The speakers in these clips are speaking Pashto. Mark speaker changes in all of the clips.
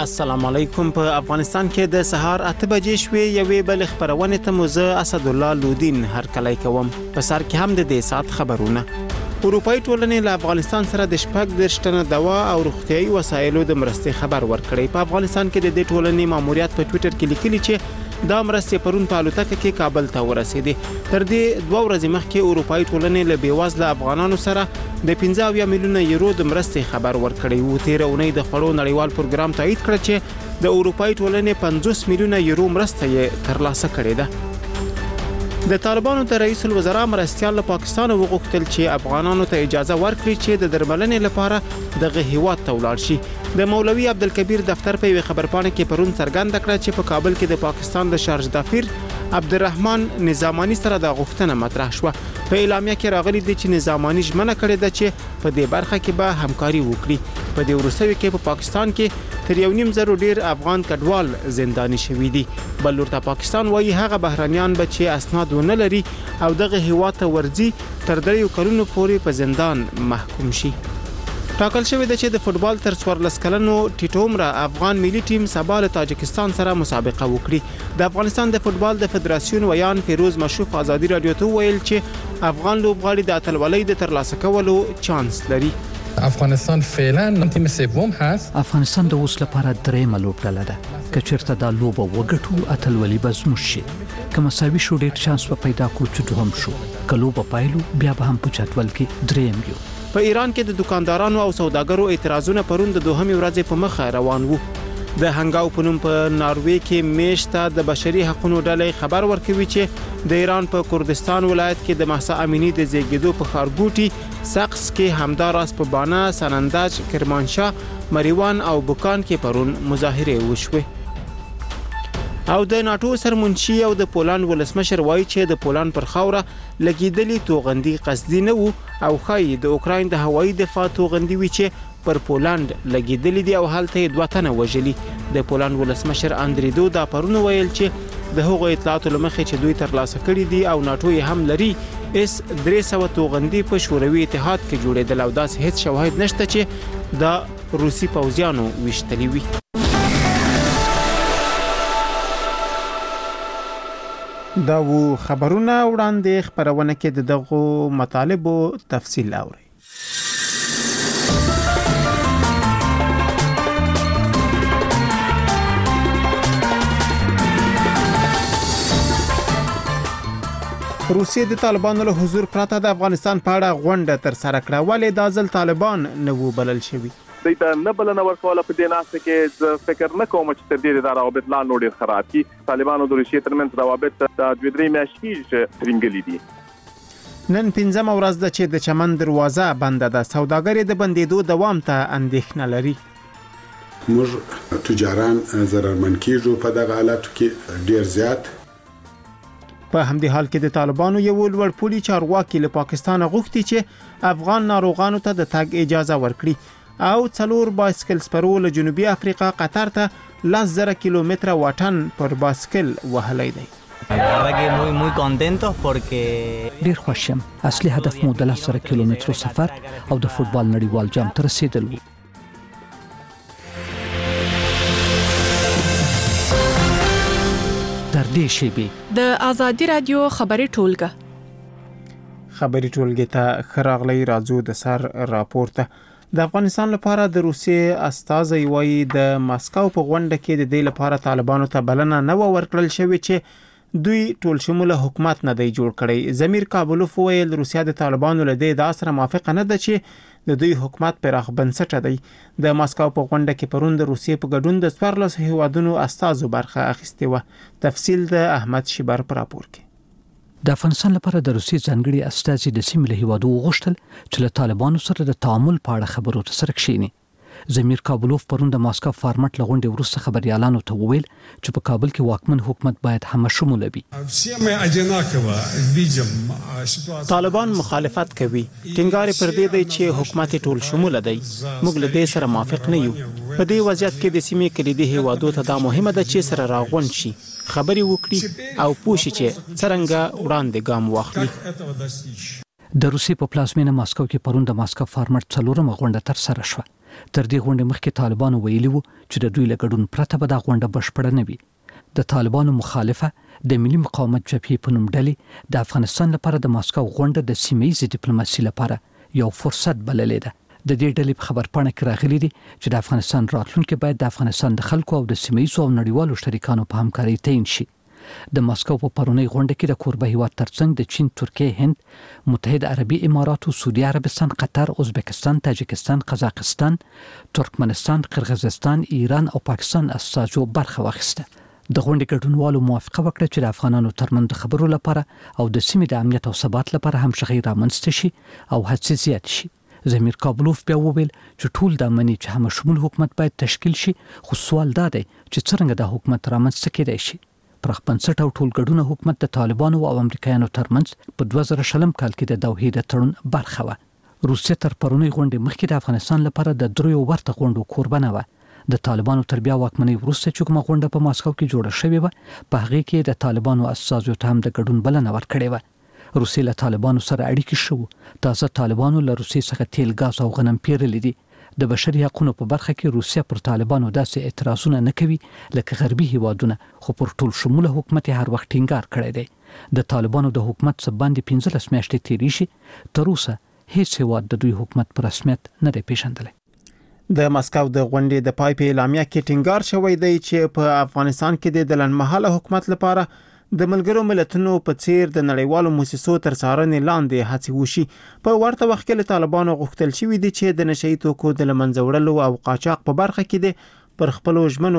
Speaker 1: السلام علیکم. په افغانستان کې د سهار 8 بجې شوې یوې بل خبرونه ته موزه اسدالله لودین هر کله کوم. په سر کې هم د دې سات خبرونه. اروپای ټولنې له افغانستان سره د شپږ درشتنه دوا او روغتيایي وسایلو د مرستې خبر ورکړی. په افغانستان کې د دې ټولنې ماموریت په ټوئیټر کې لیکلي چې دا مرستې پرون په الوتکه کې کابل ته ورسېدې. تر دې 2 ورځې مخکې اروپای ټولنې له بیوزله افغانانو سره د 15 میلیونه یورو د مرستې خبر ورکړی و. تیر اونۍ د خړو نړیوال پروګرام تایید کړ چې د اروپای ټولنې 50 میلیونه یورو مرسته یې ترلاسه کړې ده. د طالبانو د رئیس الوزرا مرستيال له پاکستان وغوښتل چې افغانانو ته اجازه ورکړي چې د درملنې لپاره دغه هیواد ته ولاړ شي. د مولوي عبدالکبیر دفتر په خبرپاڼه کې پرون څرګنده کړه چې په کابل کې د پاکستان د شارج دافیر عبدالرحمن نظامانی سره د غوښتنه مطرح شوه. په اعلامیه کې راغلي دي چې نظامانی ژمنه کړې ده چې په دې برخه کې به همکاري وکړي. په دې وروستیو کې په پاکستان کې تر 1.5 ډیر افغان کډوال زنداني شوي دي. بل ورته پاکستان وایي هغه بهرانيان به چې اسناد ونه لري او دغه هیواد ته ورځي تر 3 کلونو پورې په زندان محکوم شي. ټاکل شوی دی چې د فوتبال تر 14 کلنو ټیټومره افغان ملي ټیم سبا له تاجکستان سره مسابقه وکړي. د افغانستان د فوتبال د فدراسیون ویان فیروز مشروف ازادي رادیو ته ویل چې افغان لوبغاړي د اتلولۍ د ترلاسه کولو چانس لري.
Speaker 2: افغانستان فعلا تیم سوم هست.
Speaker 3: افغانستان د اوس لپاره درېمه لوبډله ده. که چېرته دا لوبه وګټو اتلولي به زموږ شي. که مساوي شو ډېر چانس به پیدا کړو چې دوهم شو. که لوبه پایلو بیا به هم په جدول کې درېم یو.
Speaker 1: په ایران کې د دکاندارانو او سوداګرو اعتراضونه پرون د دوهمې ورځې په مخه روان وو. د هنګاو په نوم په ناروې کې میشته د بشري حقوقو ډلې خبر ورکوي چې د ایران په کردستان ولایت کې د مهسا امینی د زیږیدو په ښارګوټي سقس کې همداراز په بانه سنندج کرمانشاه مریوان او بوکان کې پرون مظاهره وشوه. او د ناتو سرمنشي او د پولند ولسمشر وایي چې د پولند پر خاوره لګیدلې توغندي قصدي نه وو او خای د اوکراین د هوایي دفاع توغندي وی چې پر پولند لګیدلې دي او هلته 2 تنه وژلي. د پولند ولسمشر اندری دودا پرون ویل چې د هغو اطلاعاتو لمخې چې دوی ترلاسه کړي دي او ناتو یې هم لري اس 300 توغندي په شوروي اتحاد کې جوړېدل او داس هیڅ شواهد نشته چې د روسي پوځیانو وشتلي وي. دا وو خبرونه وړاندې خبرونه کې د دغه مطالبو تفصیل اوري. روسیه د طالبانو له حضور پرته د افغانستان په اړه غونډه تر سره کړه. ولې د ځل طالبان نه وو بلل شوی؟
Speaker 4: دا نه بلنه ورکوله په دې ناسه کې ز فکر نه کوم چې تر دې د روابط لا نور خراب کی. طالبانو د روسیې ترمنځ روابط د 2-3 میاشتې ترنګلې دي.
Speaker 1: نن 15 ورځ د چې د چمن دروازه بنده ده. سوداګري د بندیدو دوام ته اندېښنه لري.
Speaker 5: موږ تجاران ضررمن کیږو په دغه حالاتو کې ډیر زیات.
Speaker 1: په همدې حال کې د طالبانو یو لوړ پولی چارواکي له پاکستان غوښتي چې افغان ناروغانو ته د تګ اجازه ورکړي او 4 بایسکل سپرو له جنوبي افریقا قطر ته 10,000 کیلومتر واټن پر بایسکل وهلی دی.
Speaker 3: ډیر خوښ یم. اصلي هدف مو د 10,000 کیلومترو سفر او د فوتبال نړیوال جام ته رسیدل و. در دې شیبې
Speaker 6: د آزادي رادیو خبري ټولګه
Speaker 1: ته خراغلی راځو د سر راپورته. د افغانستان لپاره د روسیې استازي وایي د ماسکو په غونډه کې د دې لپاره طالبانو ته بلنه نه ورکړل شوې چې دوی ټول شموله حکومت نه دی جوړ کړی. زمیر کابلوف ویل روسیا د طالبانو له دې سره موافقه نه ده چې د دوی حکومت پراخ بنسټه دی. د ماسکو په غونډه کې پرون د روسیې په ګډون د 14 هیوادونو استازو برخه اخیستې و. تفصیل د احمد شیبر پر راپور کې.
Speaker 3: د افغانستان لپاره د روسیې ځانګړي استازي د سیمې له هیوادو غوښتل چې له طالبانو سره د تعامل په اړه خبرو ته سره کښیني. زمیر کابلوف پرون د ماسکو فارمټ له غونډې وروسته خبريالانو ته وویل چې په کابل کې واکمن حکومت باید همشموله وي.
Speaker 1: طالبان مخالفت کوي. ټینګار پر دې دی چې حکومت ټول شموله دی. موږ له دې سره موافق نه یو. په دې وضعیت کې د سیمې کلیدي هیوادو ته دا مهمه ده چې سره راغونډ شي، خبري وکړي او پوښي چې څنګه وړاندې ګام واخلي.
Speaker 3: د روسي په پلازمینه ماسکو کې پرون د ماسکو فارمټ څلورمه غونډه تر سره شوه. تر دې غونډې مخکې طالبانو ویلي وو چې د دوی له ګډون پرته به دا غونډه بشپړه نه وي. د طالبانو مخالفه د ملي مقاومت جبهې په نوم ډلې د افغانستان لپاره د ماسکو غونډه د سیمه‌ییزې ډیپلوماسي لپاره یو فرصت بللې ده. د دې ډلې په خبرپاڼه کې راغلي دي چې د افغانستان راتلونکي باید د افغانستان د خلکو او د سیمه‌ییزو او نړیوالو شریکانو په همکارۍ تعین شي. د ماسکو په پرونی غونډه کې د کوربه هیواد ترڅنګ د چین، ترکیه، هند، متحده عربي اماراتو، سعودي عربستان، قطر، ازبکستان، تاجکستان، قزاقستان، ترکمنستان، قرغیزستان، ایران او پاکستان استازو برخه واخیسته. د غونډې ګډونوالو موافقه وکړه چې د افغانانو ترمنځ د خبرو لپاره او د سیمې د امنیت او ثبات لپاره همغږي رامنځته شي او هڅې زیات شي. زمیر کابلوف بیا وویل چې ټول د منی چې هم شمول حکومت باید تشکیل شي، خو سوال دا دی چې څنګه د حکومت رامنځته کېدای شي. پرخ بنسټ او ټول ګډون حکومت د طالبانو او امریکایانو ترمنځ په 2000 کال کې د دوحې د تړون برخه و. روسیه تر پرونی غونډې مخکې د افغانستان لپاره د دریو ورته غونډو کوربنه و. د طالبانو تر بیا واکمنۍ وروسته چې کومه غونډه په ماسکو کې جوړه شوې و، په هغه کې د طالبانو استازو ته هم د ګډون بلنه ورکړې و. روسیه له طالبانو سره اړیکې شو. تازه طالبانو له روسیې څخه تیل، ګاز او غنم پیرلي دي. د بشري حقوقو په برخه کې روسیه پر طالبانو داسې اعتراضونه نه کوي لکه غربي هیوادونه، خو پر ټول شموله حکومت هر وخت ټینګار کړی دی. د طالبانو د حکومت څخه باندې 15 میاشتې تیرې شي، تر اوسه هیڅ هیواد د دوی حکومت پر رسمیت نه دی پیژندلی.
Speaker 1: د ماسکو د غونډې د پای په اعلامیه کې ټینګار شوی دی چې په افغانستان کې د لنډمهاله حکومت لپاره د ملګرو ملتونو په څیر د نړیوالو مؤسسو تر څارنې لاندې هڅې وشي. په ورته وخت کې له طالبانو غوښتل شوی دی چې د نشئی توکو د لمنځه وړلو او قاچاق په برخه کې د پر خپلو ژمنو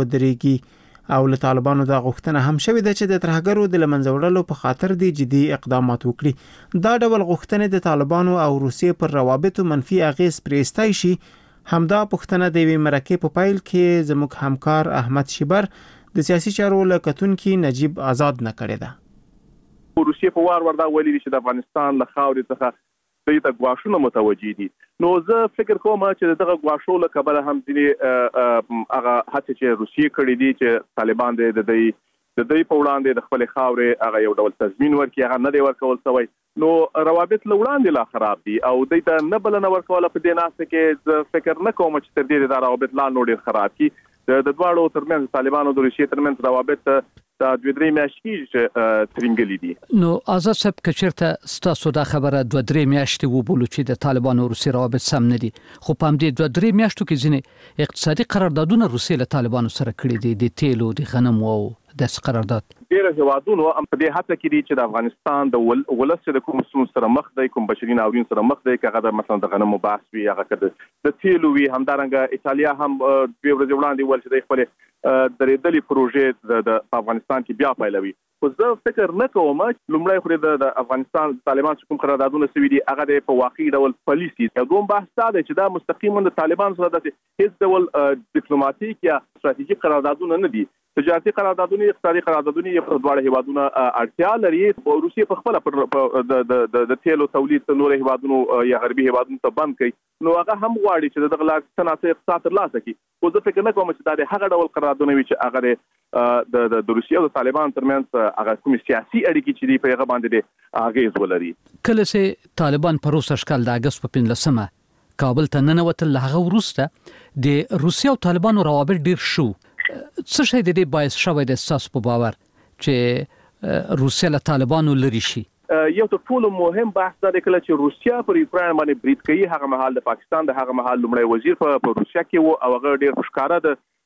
Speaker 1: ودرېږي او له طالبانو د غوښتنه هم شوی دی چې د ترهګرو د لمنځه وړلو په خاطر د جدي اقدامات وکړي. دا ډول غوښتنې د طالبانو او روسیې پر روابطو منفي اغیز پرېستی شي. همدا پښتنه د وی مرکه په پایل کې زموږ همکار احمد شیبر د سیاسي چارو لکتونکو نجیب آزاد نه کړی ده.
Speaker 4: روسیې په وار وردا ویلي چې د افغانستان له خاورې څخه دوی ته غواښونه متوجي دي. نو زه فکر کوم چې دغه غواښو له کبله هم ځینې هغه هڅې چې روسیې کړې دي چې طالبان د دوی په وړاندې د خپل خاورې هغه یو ډول تضمین ورکړي، هغه نه دی ورکول شوی. نو روابط له وړاندې لا خراب دي او دوی ته نه بلنه ورکول په دې ناسته کې زه فکر نه کوم چې تر دې دا روابط لا نور ډیر خراب کی. د دواړو ترمنځ طالبانو او روسیې ترمنځ روابط د 2-3 میاشتې ترنګلي دي.
Speaker 3: نو آزاد صاحب کچرته ستاسو دا خبره 2-3 میاشتې وبولو چې د طالبانو او روسیې روابط سم نه دي، خو په همدې 2-3 میاشتو کې ځینې اقتصادي قراردادونه روسیې له طالبانو سره کړي دي، د تیلو، د غنمو او د قرارداد.
Speaker 4: ډیره هیوادونو هم په دې هڅه کې دي چې د افغانستان د ولس د کوم ستونزو سره مخ دی، کوم بشري ناورین سره مخ دی، هغه د مثلا د غنمو بحث وي، هغه د تیلو وي. همدارنګه ایتالیا هم 2 ورځې وړاندې ول چې د خپل درېدلې پروژې د افغانستان کې بیا پیلوي. خو زه فکر نه کوم چې لومړی خو د افغانستان طالبان کوم قراردادونه سوي دي هغه د په واقعي ډول پالیسي یو دوم بحث دا دی چې دا مستقیما د طالبان سره د هیڅ ډول ډیپلوماټیک یا ستراتیژیک قراردادونه نه دي. تجارتي قراردادونه، اقتصادي قراردادونه یې په دواړو هیوادونو اړتیا لري. روسیې په خپل د تیلو تولید نور هیوادونو یا غربي هیوادونو ته بند کړي، نو هغه هم غواړي چې دغه لار صنعتي اقتصاد ترلاسه کړي. خو زه فکر نه کوم چې دا د هغه ډول قراردادونه وي چې هغه د روسیې او د طالبان ترمنځ هغه کوم سیاسي اړیکې چې دی په هغه باندې اغیز ولري.
Speaker 3: کله چې طالبان په روسي اشکال د اگست په 15 کابل ته ننوتل، هغه وروسته د روسیې او طالبانو روابط ډیر شو. څه شي د دې باعث شوی د اساس په باور چې روسیه له طالبانو لري شي؟
Speaker 4: یو تر ټولو مهم بحث دا دی کله چې روسیه پر یوکرين باندې برید کوي، هغه مهال د پاکستان د هغه مهال لومړی وزیر په روسیه کې وو او هغه ډیر ښکارا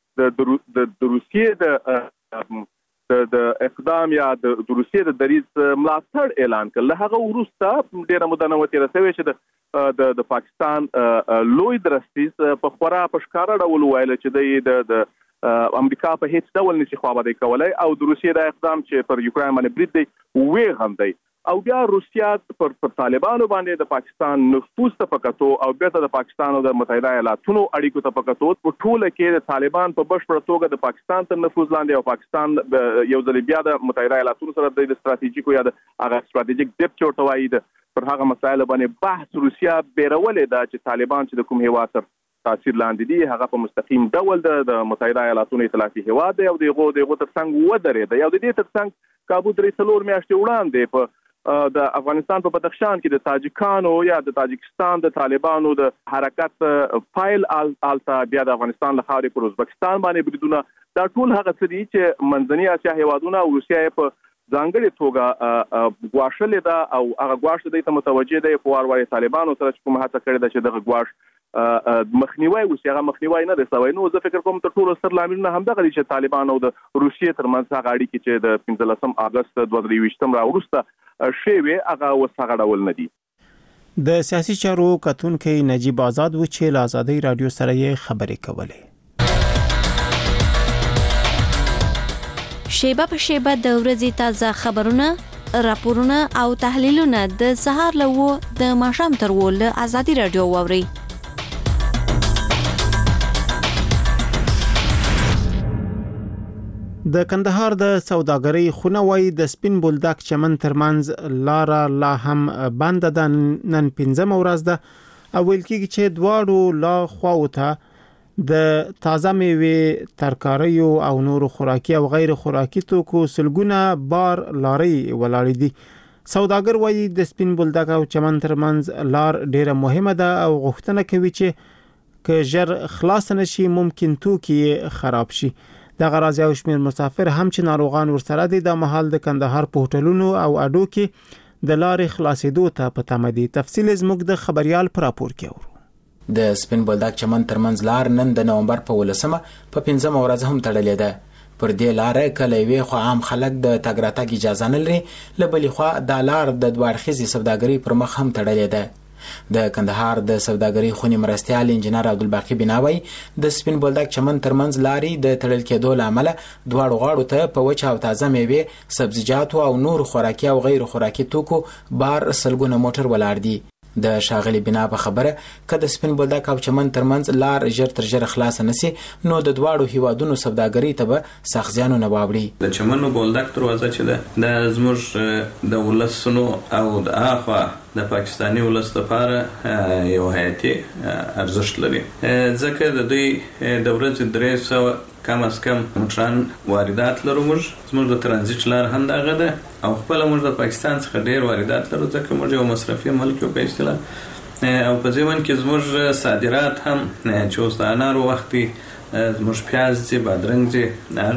Speaker 4: د روسیې د اقدام یا د روسیې د دریځ ملاتړ اعلان کړ. له هغه وروسته ډیره موده نه وتی رسوي چې د پاکستان لوی درستیز په خورا په ښکارا ډول ویل چې د امریکا په هیڅ ډول نشي خوابدي کولای او د روسیې د اقدام چې پر یوکرين باندې برید دی وی غم دی او بیا روسیا پر طالبانو باندې د پاکستان نفوذ ته پکاتو او بیا د پاکستان او د متحده ایالاتونو اړیکو ته پکاتو په ټوله کې د طالبان په بشپړ توګه د پاکستان تر نفوذ لاندې او پاکستان یو ځل بیا د متحده ایالاتونو سره د ستراتیژیکو یا د هغه ستراتیژیک ډیپ چورتوي د پر هغه مسایل باندې بحث روسیا بیرولې دا چې طالبان چې د کوم هیواد تاثیر لاندې دي هغه په مستقیم ډول د متحده ایالاتونو ائتلافي هیواد دی او دغه ترڅنګ ودرېد. یو د دې ترڅنګ کابو درې څلور میاشتې وړاندې په د افغانستان په بدخشان کې د تاجکانو یا د تاجکستان د طالبانو د حرکت فایل التا بیا د افغانستان له خاورې پر ازبکستان باندې بریدونه دا ټول هغه څه دي چې منځنۍ اسیا هیوادونه او روسیا په ځانګړې توګه غواړلې ده او هغه غواړي د ته متوجه ده په وروي طالبانو سره کوم هڅه کړې ده چې دغه غواړ مخنیوي وشي هغه مخنیوي نه دی سوي نو زه فکر کوم ته ټول سر لاملونه هم دغه چې طالبان او د روسیې ترمنځ هغه اړیکې چې د 15 اگست 2023 راوړسته شوی هغه وسغړول نه دي.
Speaker 1: د سیاسي چارو کتونکو نجیب آزاد و چې له آزادۍ رادیو سره یې خبرې کولې.
Speaker 7: شیبه په شیبه د ورځې تازه خبرونه، راپورونه او تحلیلونه د سهار له د ماښام تر ول آزادۍ رادیو واوري.
Speaker 1: د کندهار د سوداګرۍ خونه وای د سپین بولدک چمن ترمنځ لار لا هم بند ده نن 15 ورځ ده او ویل کېږي چې دواړو لا خواوته د تازه میوه ترکاری او نور خوراکي او غیر خوراکي توکو سلګونه بار لاري ولاړې دي. سوداګر وای د سپین بولدک او چمن ترمنځ لار ډیره مهمه ده او غوښتنه کوي چې ژر خلاص نشي ممکن توکي خراب شي. د غرازي او شمیر مسافر هم چې ناروغان ورسره دي د محل د کندهار په هوټلونو او اډو کې د لارې خلاصېدو ته په تمه دي. تفصیل زموږ د خبريال پر راپور کې اورو.
Speaker 8: د سپین بولدک چمن ترمنځ لار نن د نومبر په 18 په 15 ورځ هم تړلې ده. پر دې لار کله وی خو عام خلک د تګ راتګ اجازه نه لري، لبلې خو د لار د دوارخیزي سوداګرۍ پر مخ هم تړلې ده. د کندهار د سوداګرۍ خونی مرستيال انجنیر عبدالباقی بناوي د سپین بولدک چمن ترمنځ لاري د تړل کېدو لامل دواړو غاړو ته په وچه او تازه میوه، سبزیجات او نور خوراکي او غیر خوراکي توکو بار سلګونه موټر ولاړ دي. د شاغلی بنا په خبره کله سپین بولدک او چمن ترمنځ لار ژر تر ژره خلاص نسی نو د دواړو هیوادونو سوداګرۍ ته به سخت زیانونه نه واوړي.
Speaker 9: د چمن بولدک دروازه چې ده د زموږ د ولسونو او د اخوا د پاکستاني ولس لپاره یو حیاتي ارزښت لري، ځکه د دوی د ورځې 300 کم از کم موټران واردات لرو. موږ د ترانزیت لار هم دغه ده او خپل موږ د پاکستان څخه ډیر واردات لرو، ځکه موږ یو مصرفي ملک یو په اصطلاح او په ځمن کې زموږ صادرات هم چې اوس د انارو وختي زموږ پیاز دي، بادرنګ دي،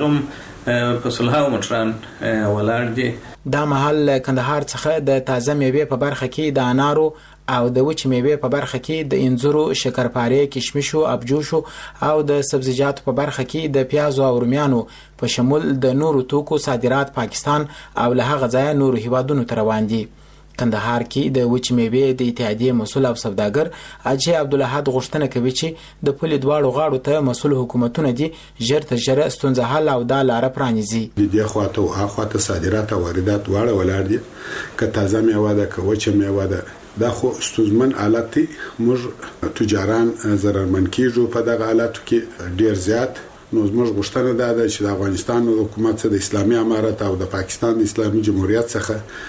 Speaker 9: هغه په سلهاو موټران ولاړ دي.
Speaker 8: دا محل کندهار څخه د تازه میوه په برخه کې د انارو او د وچ میوه په برخه کې د انځرو، شکرپاره، کشمشو، ابجوشو او د سبزیجاتو په برخه کې د پیازو او رومیانو په شمول د نورو توکو صادرات پاکستان او له هغه ځای نورو هیوادونو ته روان دي. کندهار کې د وچ میوه د اتحادیې مسؤل او سوداګر اجي عبدالحد غوښتنه کوي چې د پولې دواړو غاړو ته مسؤل حکومتونه دي ژر تر ژره ستونزه حل او د لار پرانیزي.
Speaker 5: د دې خواته او اخواته صادرات او واردات واړه ولاړ دي، که تازه میوه ده که وچه میوه ده دا خو ستونزمن حالت دی. موږ تجاران ضررمن کیږو په دغه حالاتو کې ډیر زیات. نو زموږ غوښتنه ده چې د افغانستان حکومت د اسلامي امارت او د پاکستان د اسلامي جمهوریت څخه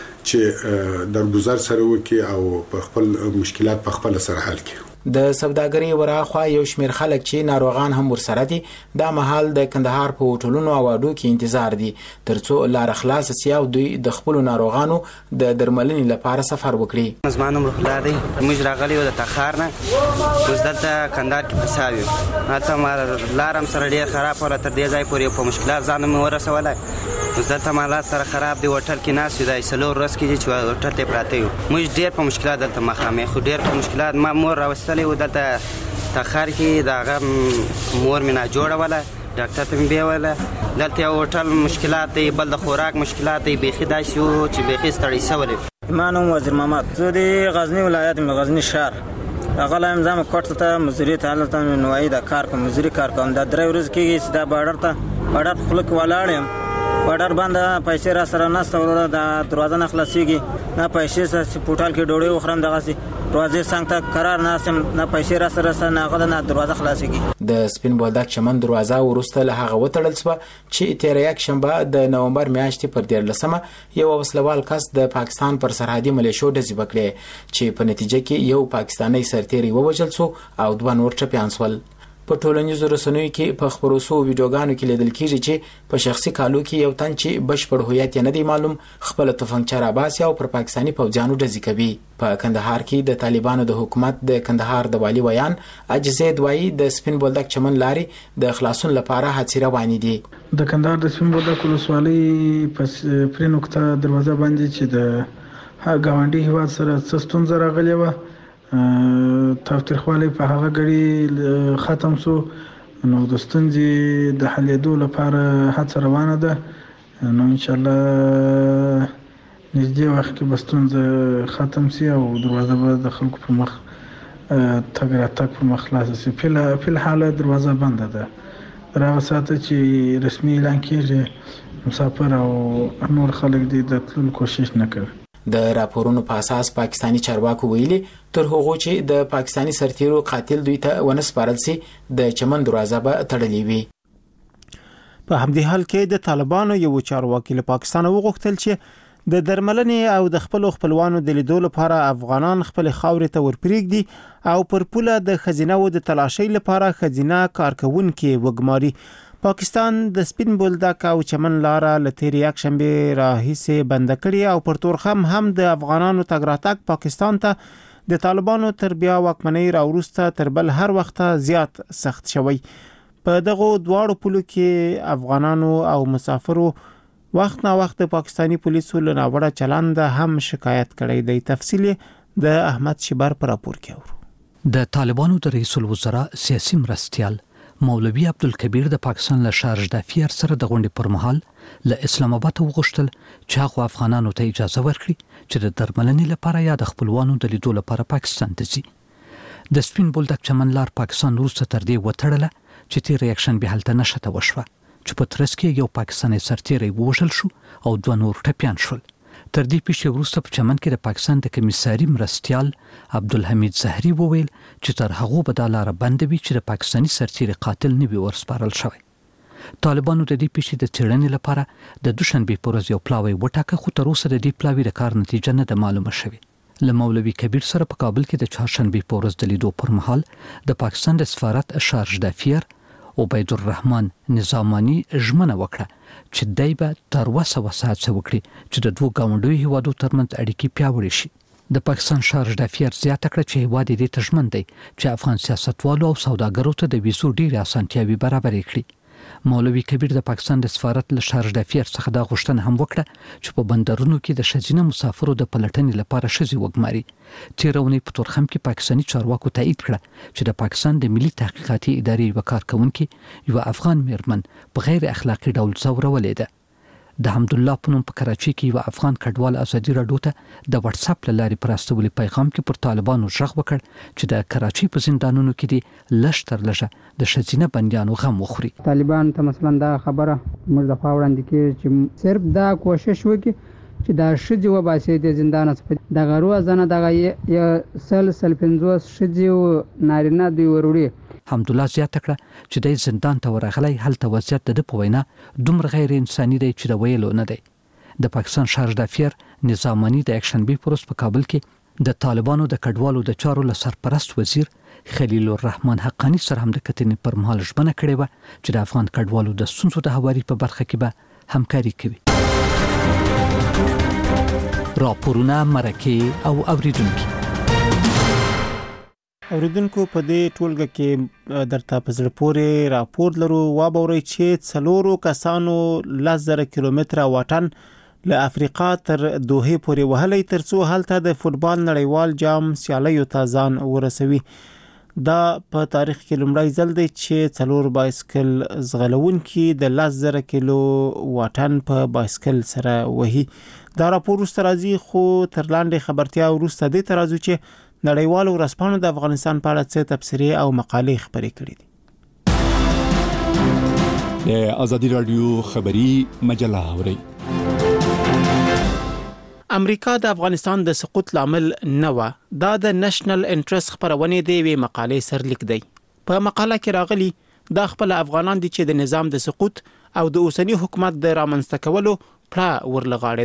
Speaker 5: چې درگذر سره وکي او په خپل مشکلات په خپل سره حل کړي.
Speaker 8: د سوداګرۍ وراخوا یو شمیر خلک چې ناروغان هم ورسره دي دا محل د کندهار په هوټلونو او اډو کې انتظار دي ترڅو لار خلاص شي او دوی د خپل ناروغانو د درملنې لپاره سفر وکړي.
Speaker 10: زما نوم روح الله دی، موږ راغلي یو د تخار نه، اوس دلته کندهار کې فساوي هلته ما لار هم سره ډېر خراب وله، تر دې ځای پورې په مشکلات ځان مې ورسولی. اوس دلته مالات سره خراب دی، هوټل کې ناست یو، دا 4 ورځ کېږي چې هوټل ته پراته یو. موږ ډېر په مشکلات دلته مخامخ یو، ډېر په مشکلات. ما مور راوستلی و دلته تخار کې، د هغه مور مې ناجوړه وله، ډاکټر ته مې بیوله. دلته یو هوټل مشکلات دی، بل د خوراک مشکلات دی، بیخي داسې و چې بیخي ستړی شولی.
Speaker 11: ما نوم وزیر محمد، زه د غزني ولایت یم، غزني شهر راغلی یم. زه مې کوټ ته مزدوري ته هلته نوایي د کار کوم، مزدوري کار کوم. دا 3 ورځې کېږي چې دا بارډر ته بارډر په خوله کې ولاړ یم. بارډر باندې پیسې را سره نشته وروره، دا دروازه نه خلاصېږي، نه پیسې سره چې په هوټل کې ډوډۍ وخورم دغسې دروازې څنګ ته قرار ناست یم، نه پیسې را سره نه هغه نه دروازه خلاصېږي.
Speaker 8: د سپین بولدک چمن دروازه وروسته له هغه وتړل شوه چې تېره یکشنبه د نومبر میاشتې پر 13 یو وسلوال کس د پاکستان پر سرحدي ملیشو ډزې وکړې چې په نتیجه کې یو پاکستاني سرتیری ووژل شو او 2 نور ټپیان شول. په ټولنیزو رسنیو کې په خبرو سو ویډیوګانو کې لیدل کیږي چې په شخصي کالو کې یو تن چې بشپړ هویت یې نه دی معلوم خپل تفنګچه راباسي او پر پاکستاني پوځیانو ډزې کوي. په کندهار کې د طالبانو د حکومت د کندهار د والي ویان اجزه دوایی د سپین بولدک چمن لارې د خلاصون لپاره هڅې روانې دي.
Speaker 12: د کندهار د سپین بولدک ولسوالۍ په نقطه دروازه باندې چې د ګاونډي هیواد سره څه ستونزه راغلې وه تاوتریخوالی په هغه غړي ختم شو نو د ستونزې د حلېدو لپاره هڅه روانه ده نو ان شاء الله نږدې وخت کې به ستونزه ختم شي او دروازه به د خلکو په مخ تګ راتګ په مخ خلاصه شي. په الحال دروازه بنده ده تر هغه ساعته چې رسمي اعلان کېږي مسافر او نور خلک دې د تللو کوشش نه کوي.
Speaker 8: د راپورونو په اساس پاکستانی چارواکو ویلي تر هغه چې د پاکستانی سرتیرو قاتل دوی ته ونسپارل سي د چمن دروازه به تړلې وي.
Speaker 1: په همدې حال کې د طالبانو یو چارواکي له پاکستان وغوښتل چې د درملنې او د خپلوانو د لیدو لپاره افغانان خپل خاورې ته ورپریږدي او پر پوله د خزینه و د تلاشۍ لپاره خزینه کارکونکو وګماري. پاکستان د سپین بولدک او چمن لاره لتیر یک شنبه راهیسه بند کړی او پر تورخم هم د افغانانو تګ راتګ پاکستان ته د طالبانو تر بیا واکمنۍ راوروسته تر بل هر وخت زیات سخت شوی. په دغه دواړو پولو کې افغانانو او مسافرو وخت نا وخت پاکستانی پولیسو له ناوړه چلند هم شکایت کړی دی. تفصیل د احمد شبر پر راپور کې اورو.
Speaker 3: د طالبانو د رئیس الوزرا سیاسي مرستیال مولوی عبدالکبیر د پاکستان له شارج دافیر سره د غونډې پر مهال له اسلام آباد وغوښتل چې هغه افغانانو ته اجازه ورکړي چې د درملنې لپاره یا د خپلوانو د لیدو لپاره پاکستان ته ځي. د سپین بولدک چمن لار پاکستان وروسته تر دې وتړله چې تیر ریاکشن به هلته نشته وشوه چې په ترڅ کې یو پاکستاني سرتیری ووژل شو او دوه نور ټپیان شول. تر دې پیښې وروسته په چمن کې د پاکستان د کمیساري مرستیال عبدالحمید زهري وویل چې تر هغه به د لار بند وي چې د پاکستاني سرتیری قاتل نه وي ورسپارل شوی. طالبانو د دې پیښې د څېړنې لپاره د دوشنبه په ورځ یو پلاوی وټاکه خو تر اوسه د دې پلاوی د کار نتیجه نه ده معلومه شوې. له مولوی کبیر سره په کابل کې د چهارشنبه په ورځ د لیدو پر مهال د پاکستان د سفارت شارج دافیر عبید الرحمن نظامانی ژمنه وکړه چې دای به تر وسه هڅه وکړي چې د دوه ګاونډیو هیوادو ترمنځ اړیکې پیاوړې شي. د پاکستان شارج دافیر زیاته کړه چې هیواد دې ته ژمن دی چې افغان سیاستوالو او سوداګرو ته د ویزو ډېرې اسانتیاوې برابرې کړي. مولوی کبیر د پاکستان د سفارت له شارج دافیر څخه دا غوښتنه هم وکړه چې په بندرونو کې د ښځینه مسافرو د پلټنې لپاره ښځې وګماري. تیر اونۍ په تورخم کې پاکستاني چارواکو تایید کړه چې د پاکستان د ملي تحقیقاتي ادارې یو کارکونکي یو افغان میرمن په غیر اخلاقی ډول ځورولې ده. د حمدالله په نوم په کراچۍ کې یو افغان کډوال ازادي راډیو ته د واتس اپ له لارې پر استولي پیغام کې پر طالبانو ژغ وکړ چې د کراچۍ په زندانونو کې دي لږ تر لږه د ښځینه بندیانو غم وخوري.
Speaker 13: طالبان ته مثلا دا خبره موږ د خوا وړاندې کړي چې صرف دا کوشش وکړي چې دا ښځې وباسي د زندان څخه د غرو ځنه دغه سل 50 ښځې نارینه دوی وروړي.
Speaker 3: حمدالله زیاته کړه چې د زندان ته ورغلی هلته وضعیت د په وینا دومره غیر انساني دی چې د ویلو نه دی. د پاکستان شارج دافیر نظامانی د اکشنبي پروس په کابل کې د طالبانو د کډوالو د چارو له سرپرست وزیر خلیل الرحمن حقانی سره هم د کتنې پر مهال ژمنه کړې وه چې د افغان کډوالو د ستونزو د هواري په برخه کې به همکاري کوي. راپورونه مرکه او اوریدونکو
Speaker 1: په دې ټولګه کې درته په زړه پورې راپور لرو وابورئ چې 4 کسانو 10,000 کیلومتره واټن له افریقا تر دوحه پورې وهلې ترڅو هلته د فوتبال نړیوال جام سیالیو ته ځان ورسوي. دا په تاریخ کې لومړی ځل دی چې 4 بایسکل زغلونکي د 10,000 کیلو واټن په بایسکل سره وهي. دا راپور وروسته راځي خو تر لاندې خبرتیا وروسته دې ته راځو چې نړیوالو ورځپاڼو د افغانستان په اړه څه تبصرې او مقالې خپرې کړې دي.
Speaker 14: د ازادي رادیو خبری مجله اوري.
Speaker 1: امریکا د افغانستان د سقوط لامل نه و. دا د نېشنل انټرست خبرونه دی وی مقالې سرلیک دی. په مقاله کې راغلي دا خپل افغانان دي چې د نظام د سقوط او د اوسنی حکومت د رامنځته کولو پړه ورلغاړي ده.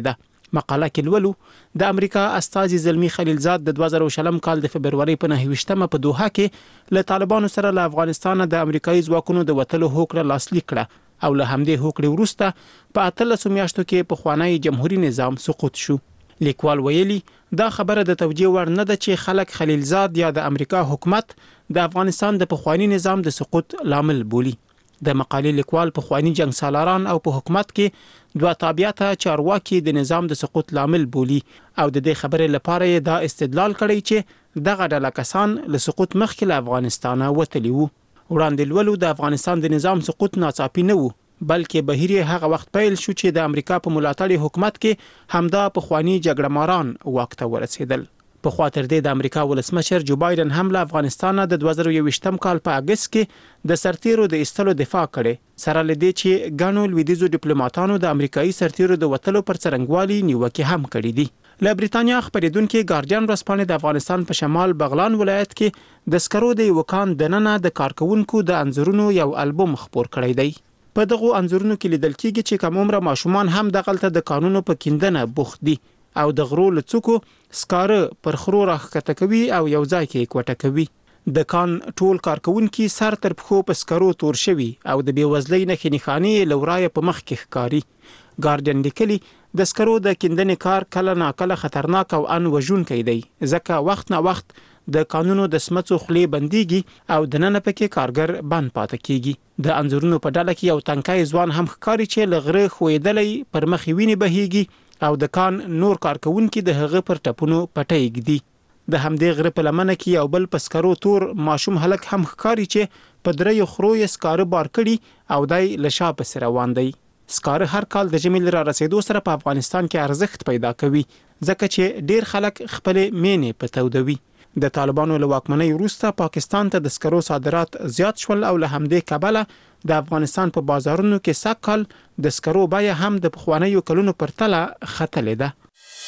Speaker 1: مقاله کې لولو د امریکا استازي زلمی خلیلزاد د 2020 کال د فبرवरी په 9 په دوحه کې له طالبانو سره له افغانستان د امریکایي ځواکونو د وټلو هوکړه لاسلیک کړه او له همدې هوکړې وروسته په 13 میاشتو کې په خوانی جمهوریت نظام سقوط شو. لیکوال ویلي دا خبره د توجیه وړ نه ده چې خلک خلیلزاد یا د امریکا حکومت د افغانستان د پخوانی نظام د سقوط لامل بولي. د مقالې لیکوال په خوانی جنگ سالاران او په حکومت کې دوه تابعیته چارواکي د نظام د سقوط لامل بولي او د دې خبرې لپاره دا استدلال کړی چې دغه ډله کسان له سقوط مخکې له افغانستانه وتلي وو. وړاندې لولو د افغانستان د نظام سقوط ناڅاپي نه وو بلکې بهیر هغه وخت پیل شو چې د امریکا په ملاتړ حکومت کې همدا په خوانی جګړه ماران واک ته ورسېدل. په خاطر د امریکا ولسمشر جو بایدن هم له افغانستان د 2021 کال په اگست کې د سرتیرو د ایستلو دفاع کړي سره لدی چې ګانو لویدیزو ډیپلوماټانو د امریکایي سرتیرو د وټلو پر څرنګوالي نیوکه هم کړې دي. له بریتانیا خبرېدونکو ګارډین ورځپاڼه د افغانستان په شمال بغلان ولایت کې د سکرو د وکان دننه د کارکونکو د انځورونو یو البوم خپور کړی دی. په دغه انځورونو کې لیدل کېږي چې کوم عمر ماشومان هم دغلته د قانونو په کیندنه بوخت دي او د غرو لڅکو سکاره پر خرو راخته کوي او یو ځای کې کوټه کوي. د کان ټول کارکونکو سر تر پخو په سکرو تور شوی او د بیوزلۍ نه خنخانی لورای په مخ کې ښکاری. ګارډین لیکلي د سکرو د کیندنې کار کله ناکله خطرناک او ان وژونکی دی ځکه وخت نه وخت د قانونو د سمڅو خلې بنديږي او د نن پکې کارګر بند پاتې کیږي. د انځورونو په ډله کې یو تنکای ځوان هم ښکاری چې لغره خوېدلې پر مخ ویني بهيږي او د کان نور کارکونکو د هغه پر ټپونو پټېږي دي. د همدې غره په لمنه کې یو بل پسکرو تور ماشوم هلک هم ښکاری چې په درې خرو یې سکاره بار کړي او دای لشا په سر روان دی. سکاره هر کال د جمیل را رسیدو سره په افغانستان کې ارزښت پیدا کوي ځکه چې ډیر خلک خپل مینې په تودوي. د طالبانو له واکمنۍ وروسته پاکستان ته د سکرو صادرات زیات شول او له همدې کبله د افغانستان په بازارونو کې سکل د سکرو بیه هم د پخوانیو کلونو پر تله ختلې ده.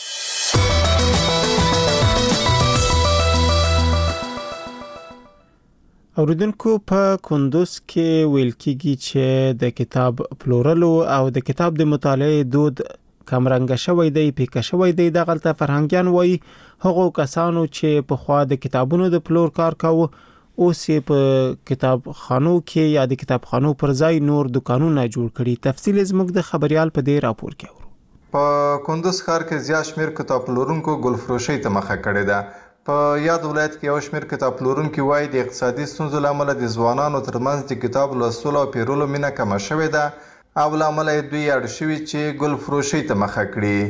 Speaker 1: اوریدونکو په کندوز کې ویل کېږي چې د کتاب پلورلو او د کتاب د مطالعې دود کمرنګ شوی دی پیکه شوی دی. د غلطه فرهنګیان وایي هغه کسانو چې په خوا د کتابونو د پلور کار کاوه اوس په کتابخانو کې یا د کتابخانو پر ځای نور دکانونه جوړ کړي. تفصیل زموږ د خبريال په دې راپور کې اورو.
Speaker 15: په کندوز ښار کې زیات شمیر کتاب پلورونکو ګلفروشي ته مخه کړې ده. په یاد ولایت کې یو شمیر کتاب پلورونکو وایي د اقتصادي ستونزو لامل د ځوانانو ترمنځ د کتاب لوستلو او پیرولو مینه کمه شوې ده او لامل دوی اړ شوي چې ګلفروشي ته مخه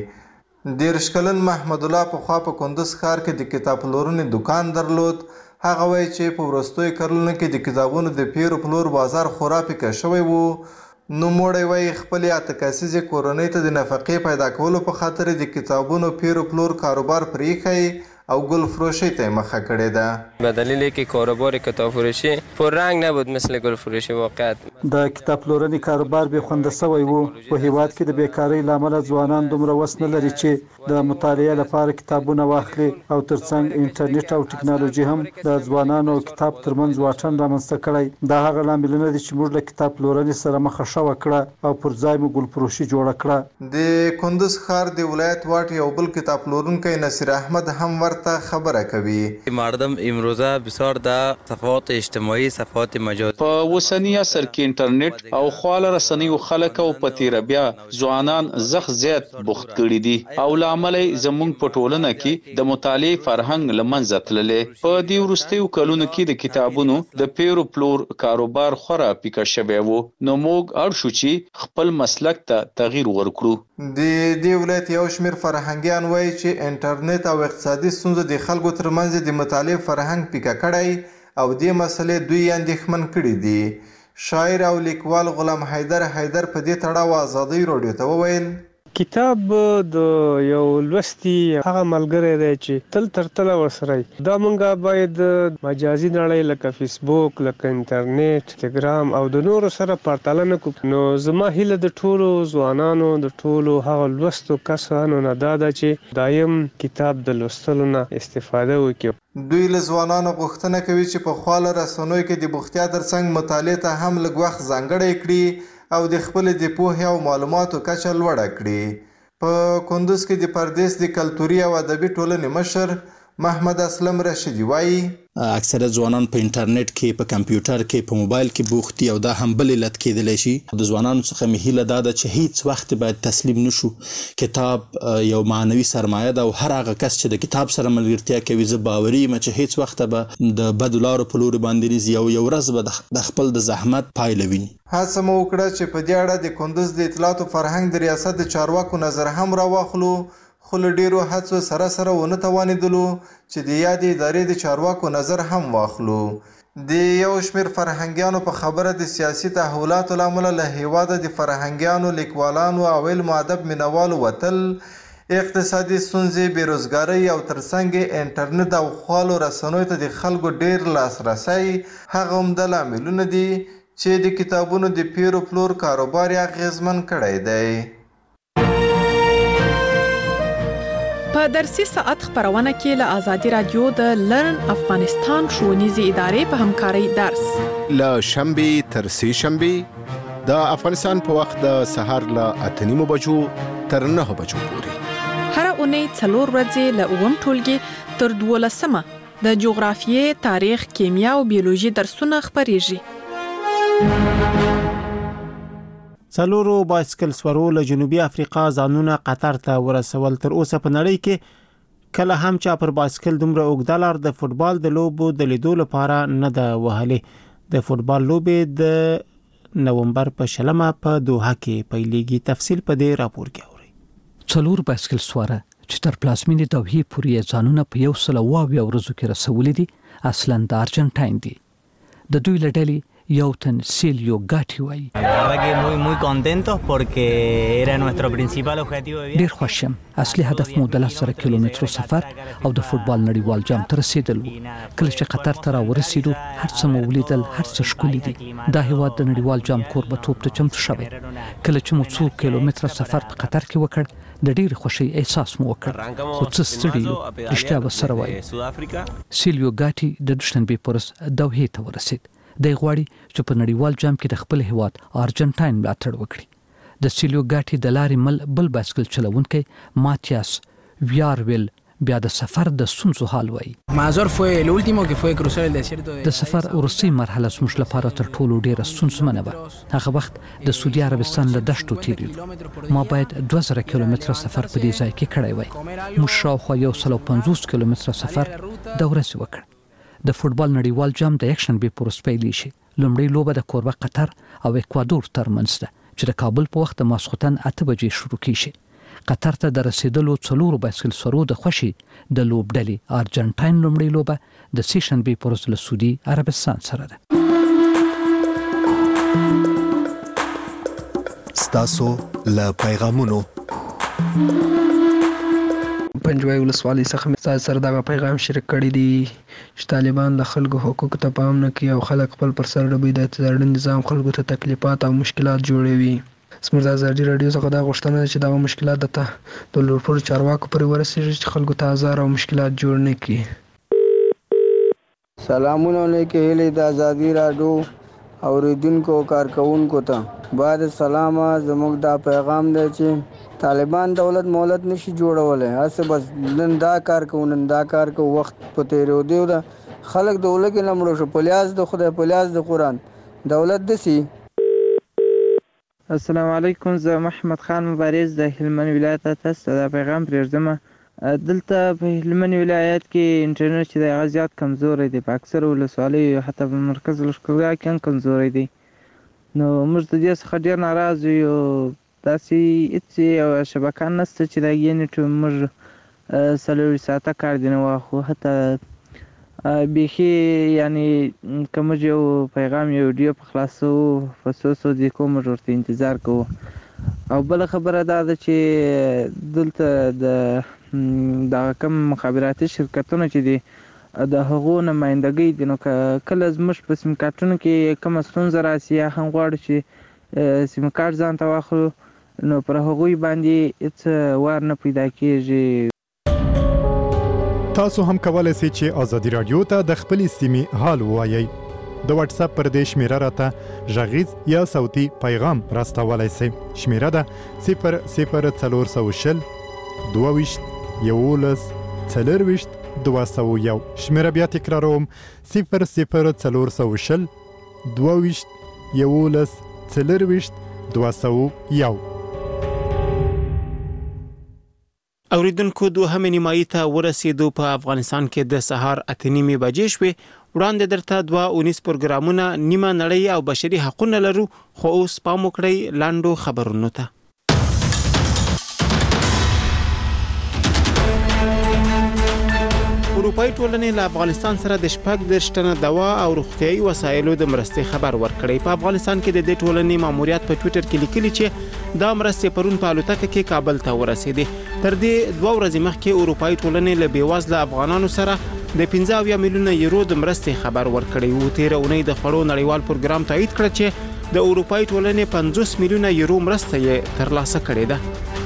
Speaker 15: کړي. 13 کلن محمد الله په خوا په کندوز ښار کې د کتاب پلورنې دکان درلود. هغه وایي چې په وروستیو کلونو کې د کتابونو د پیر پلور بازار خورا پیکه شوی وو. نو موړی وایي خپل اتکاسیزي کورنۍ ته د نفقې پیدا کولو په خاطر د کتابونو پیر پلور کاروبار پریښی او گل فروشی ته مخه کړې ده.
Speaker 16: به دلیل که کاروبار کتاب فروشی پر رنگ نبود مثل گل فروشی واقعیت.
Speaker 17: د کتاب پلورنې کاروبار به خوند سوی وو. په هیواد کې د بیکاری لامل ځوانان دومره وس نه لري چې د مطالعه لپاره کتابونه واخلي او ترڅنګ انټرنیټ او ټکنالوژي هم د ځوانانو کتاب ترمنځ واټن رامنځته کړی. دا هغه لاملونه دي چې موږ له کتاب پلورنې سره مخه شوه کړه او پر ځای مو گل فروشی جوړه کړه.
Speaker 15: د کندوز ښار د ولایت واټ یو بل کتاب پلورونکی نصیر احمد هم ورته خبره کوي.
Speaker 18: مردم امروزه بسیار در صفحات اجتماعی صفحات مجازی
Speaker 19: په وسنی عصر کې انټرنیټ او خواله رسنیو خلک او پتیره بیا ځوانان زخ زیات بوخت کړي دي او لامل زمونږ په ټولنه کې د مطالعې فرهنګ لمنځه تللې. په دې وروستیو کلونو کې د کتابونو د پیرو پلور کاروبار خورا پیکه شوی وو. نو موږ اړ شو چې خپل مسلک ته تغییر ورکړو.
Speaker 15: د دې ولایت یو شمیر فرهنګیان وایي چې انټرنیټ او اقتصادي ستونزې د خلکو ترمنځ د مطالعې فرهنګ پیکه کړی او دې مسلې دوی اندېښمن کړي دي. شاعر او لیکوال غلام حیدر په دې تړاو ازادۍ راډیو ته وویل
Speaker 20: کتاب د یو لوستي هغه ملګری دی چې تل تر تله ورسره دا مونږه باید مجازي نړۍ لکه فیسبوک لکه انټرنیټ انستګرام او د نورو سره پرتله نه کوو. نو زما هیله د ټولو ځوانانو د ټولو هغه لوستو کسانو نه دا ده چې دایم کتاب د لوستلو نه استفاده وکړي.
Speaker 15: دوی له ځوانانو غوښتنه کوي چې په خواله رسنیو کې د بوختیا ترڅنګ مطالعې ته هم لږ وخت ځانګړی کړي او د خپل د پوهې او معلوماتو کچه لوړه کړي. په کندوز کې د پردیس د کلتوري او ادبي ټولنې مشر محمد اسلم رشیدي وایي
Speaker 21: اکثره ځوانان په انټرنیټ کې په کمپیوټر کې په موبایل کې بوخت دي او دا هم بل علت کېدلی شي. د ځوانانو څخه مې هیله دا ده چې هیڅ وخت باید تسلیم نشو. کتاب یو معنوي سرمایه ده او هر هغه کس چې د کتاب سره ملګرتیا کوي زه باوري یم چې هیڅ وخت به د بدو لارو په لوري باندې نه ځي او یو ورځ به د خپل د زحمت پایله ویني.
Speaker 15: هڅه مو وکړه چې په دې اړه د کندوز د اطلاعات او فرهنګ د ریاست د چارواکو نظر هم راواخلو، خو له ډیرو هڅو سره ونه توانېدلو چې د یادې ادارې د چارواکو نظر هم واخلو. د یو شمېر فرهنګیانو په خبره د سیاسي تحولاتو له امله له هېواده د فرهنګیانو، لیکوالانو او علم و ادب مینوالو وتل، اقتصادي ستونزې، بېروزګارۍ او ترڅنګ انټرنیټ او خالو رسنیو ته د خلکو ډیر لاسرسی هغه عمده لاملونه دي چې د کتابونو د پیر و پلور کاروبار یې اغېزمن کړی دی.
Speaker 6: په درسي ساعت خبرونه کې له آزادي رادیو د لرن افغانستان ښوونیزې ادارې په همکارۍ درس
Speaker 22: له شنبې تر سې شنبې د افغانستان په وخت د سهار له 8:30 بجو تر 9 بجو پورې
Speaker 6: هر اونۍ 4 ورځې له 9 ټولګي تر 12 د جغرافیې، تاریخ، کیمیا او بیولوژي درسونه خبريږي.
Speaker 1: څلورو بایسکل سورو له جنوبي افریقا ځانونه قطر ته ورسول. تر اوسه په نړۍ کې کله هم چا پر بایسکل دومره اوږده لار د فوتبال د لوبو د لیدو لپاره نه ده وهلې. د فوتبال لوبې د نومبر په 20 په دوحه کې پیلېږي. تفصیل په دې راپور کې اورئ.
Speaker 3: څلور بایسکل سواره چې تر پلازمینې دوحې پورې ځانونه په 120 ورځو کې رسولي دي اصلاً د ارجنټاین دي. د دوی له ډلې یو تن سیلیو ګاټي وایي ډېر خوښ یم. اصلي هدف مو د 10 کیلومترو سفر او د فوتبال نړیوال جام ته رسیدل. کله چې قطر ته راورسېدو هر څه مو ولیدل، هر څه ښکلي دي. دا هېواد د نړیوال جام کوربه‌توب ته چمتو شوی. کله چې مو 2 کیلومتره سفر په قطر کې وکړ د ډېرې خوښۍ احساس مو وکړ، خو څه ستړي یو. رښتیا به سره وایي. سیلیو ګاټي د دوشنبې په ورځ دوحې ته ورسېد. د غواړي چې په نړیوال جام کې د خپل هیواد ارجنټاین ملاتړ وکړي. د سیلیو ګاټي د لارې مل بل بایسکل چلونکی ماتیاس ویارویل بیا د سفر د ستونزو حال وایي. د سفر وروستۍ مرحله زموږ لپاره تر ټولو ډیره ستونزمنه وه. هغه وخت د سعودي عربستان له دښتو تېرېدو. ما باید 2000 کیلومتره سفر په دې ځای کې کړی وای. موږ شاوخوا 150 کیلومتره سفر د ورځې وکړ. د فوتبال نړیوال جام د یکشنبې په ورځ پیلېږي شي. لومړۍ لوبه د کوربه قطر او اکوادور ترمنځ ده چې د کابل په وخت د ماسخوتن 8 بجې شروع کیږي. قطر ته د رسیدلو 4 بایسکل سورو د خوښي د لوبډلې ارجنټاین لومړۍ لوبه د سې شنبې په ورځ له سعودي عربستان سره ده.
Speaker 23: ستاسو له پیغامونو
Speaker 24: پنجوای ولسوالۍ څخه تاسو سره دا پیغام شریک کړی دی چې طالبان د خلکو حقوق ته پام نه کوي او خلک خپل پر سر ډبې د اعتراض نظام خلکو ته تکلیفات او مشکلات جوړوي. زموږ د ازادي رادیو څخه دا غوښتنه ده چې دا مشکلات د لوړپوړو چارواکو پورې ورسیږي چې خلکو ته آزار او مشکلات جوړ نه کړي.
Speaker 25: سلامونه علیکم هیله د ازادي رادیو اوریدونکو کارکونکو ته بعد سلام. زموږ دا پیغام دی چې طالبان دولت مولت نشي جوړولای. هڅه بس نن دا کار کو وخت په تیرېدو ده. خلک د ولګې نه مړه شو. پلیاز د خدای، پلیاز د قرآن دولت دسي.
Speaker 26: السلام علیکم. زه محمد خان مبارز د هلمند ولایت تاسو دا پیغام پرېږدم. دلته په هلمند ولایت کې انټرنیټ چې د غزيات کمزوري دی. په اکثر ولسوالیو حتی په مرکز لشکرګاه کې هم کمزوري دی. نو موږ د دې څخه ډېر ناراض یو. داسې هیڅ شبکه نشته چې د یونټ موږ 40 ساعته کار دی نه واخو. حتی بیخي یعنی که موږ یو پیغام یو ویډیو په خلاصو په 100 دقیقو موږ ورته انتظار کوو. او بله خبره دا ده چې دلته د کم مخابراتي شرکتونه چې دي د هغو نمایندګۍ دي. نو کله زموږ په سیم کارټونو کې کومه ستونزه راسي یا هم غواړو چې سیم کارت ځان ته واخلو نو پر هغوی باندې هیڅ وار نه پیدا کیږي.
Speaker 23: تاسو هم کولای شئ چې ازادي رادیو ته د خپل سیمې حال ووایئ.
Speaker 2: د واتس اپ پر دې شمیره راته غږیز یا صوتي پیغام راستولای شئ. شمیره ده 00420 22 11 4 شمیره بیا تکراروم 00420 22 11 4
Speaker 1: اوریدونکو دوهمې نیمایي ته ورسېدو. په افغانستان کې د سهار 8:30 بجې شوې. وړاندې درته 2 پروګرامونه نیمه نړۍ او بشري حقوقونه لرو، خو اوس پام وکړئ لاندو خبرونو ته. اروپایي ټولنې له افغانستان سره د 14 تنه دوا او روغتيایي وسایلو د مرستې خبر ورکړی. په افغانستان کې د دې ټولنې ماموریت په ټوئیټر کې لیکلي چې دا مرستې پرون په الوتکه کې کابل ته ورسېدې. تر دې 2 ورځې مخکې اروپایي ټولنې له بیوزله افغانانو سره د 15 میلیونه یورو د مرستې خبر ورکړی و. تیر اونۍ د خوړو نړیوال پروګرام تایید کړ چې د اروپایي ټولنې 50 میلیونه یورو مرسته یې ترلاسه کړې ده.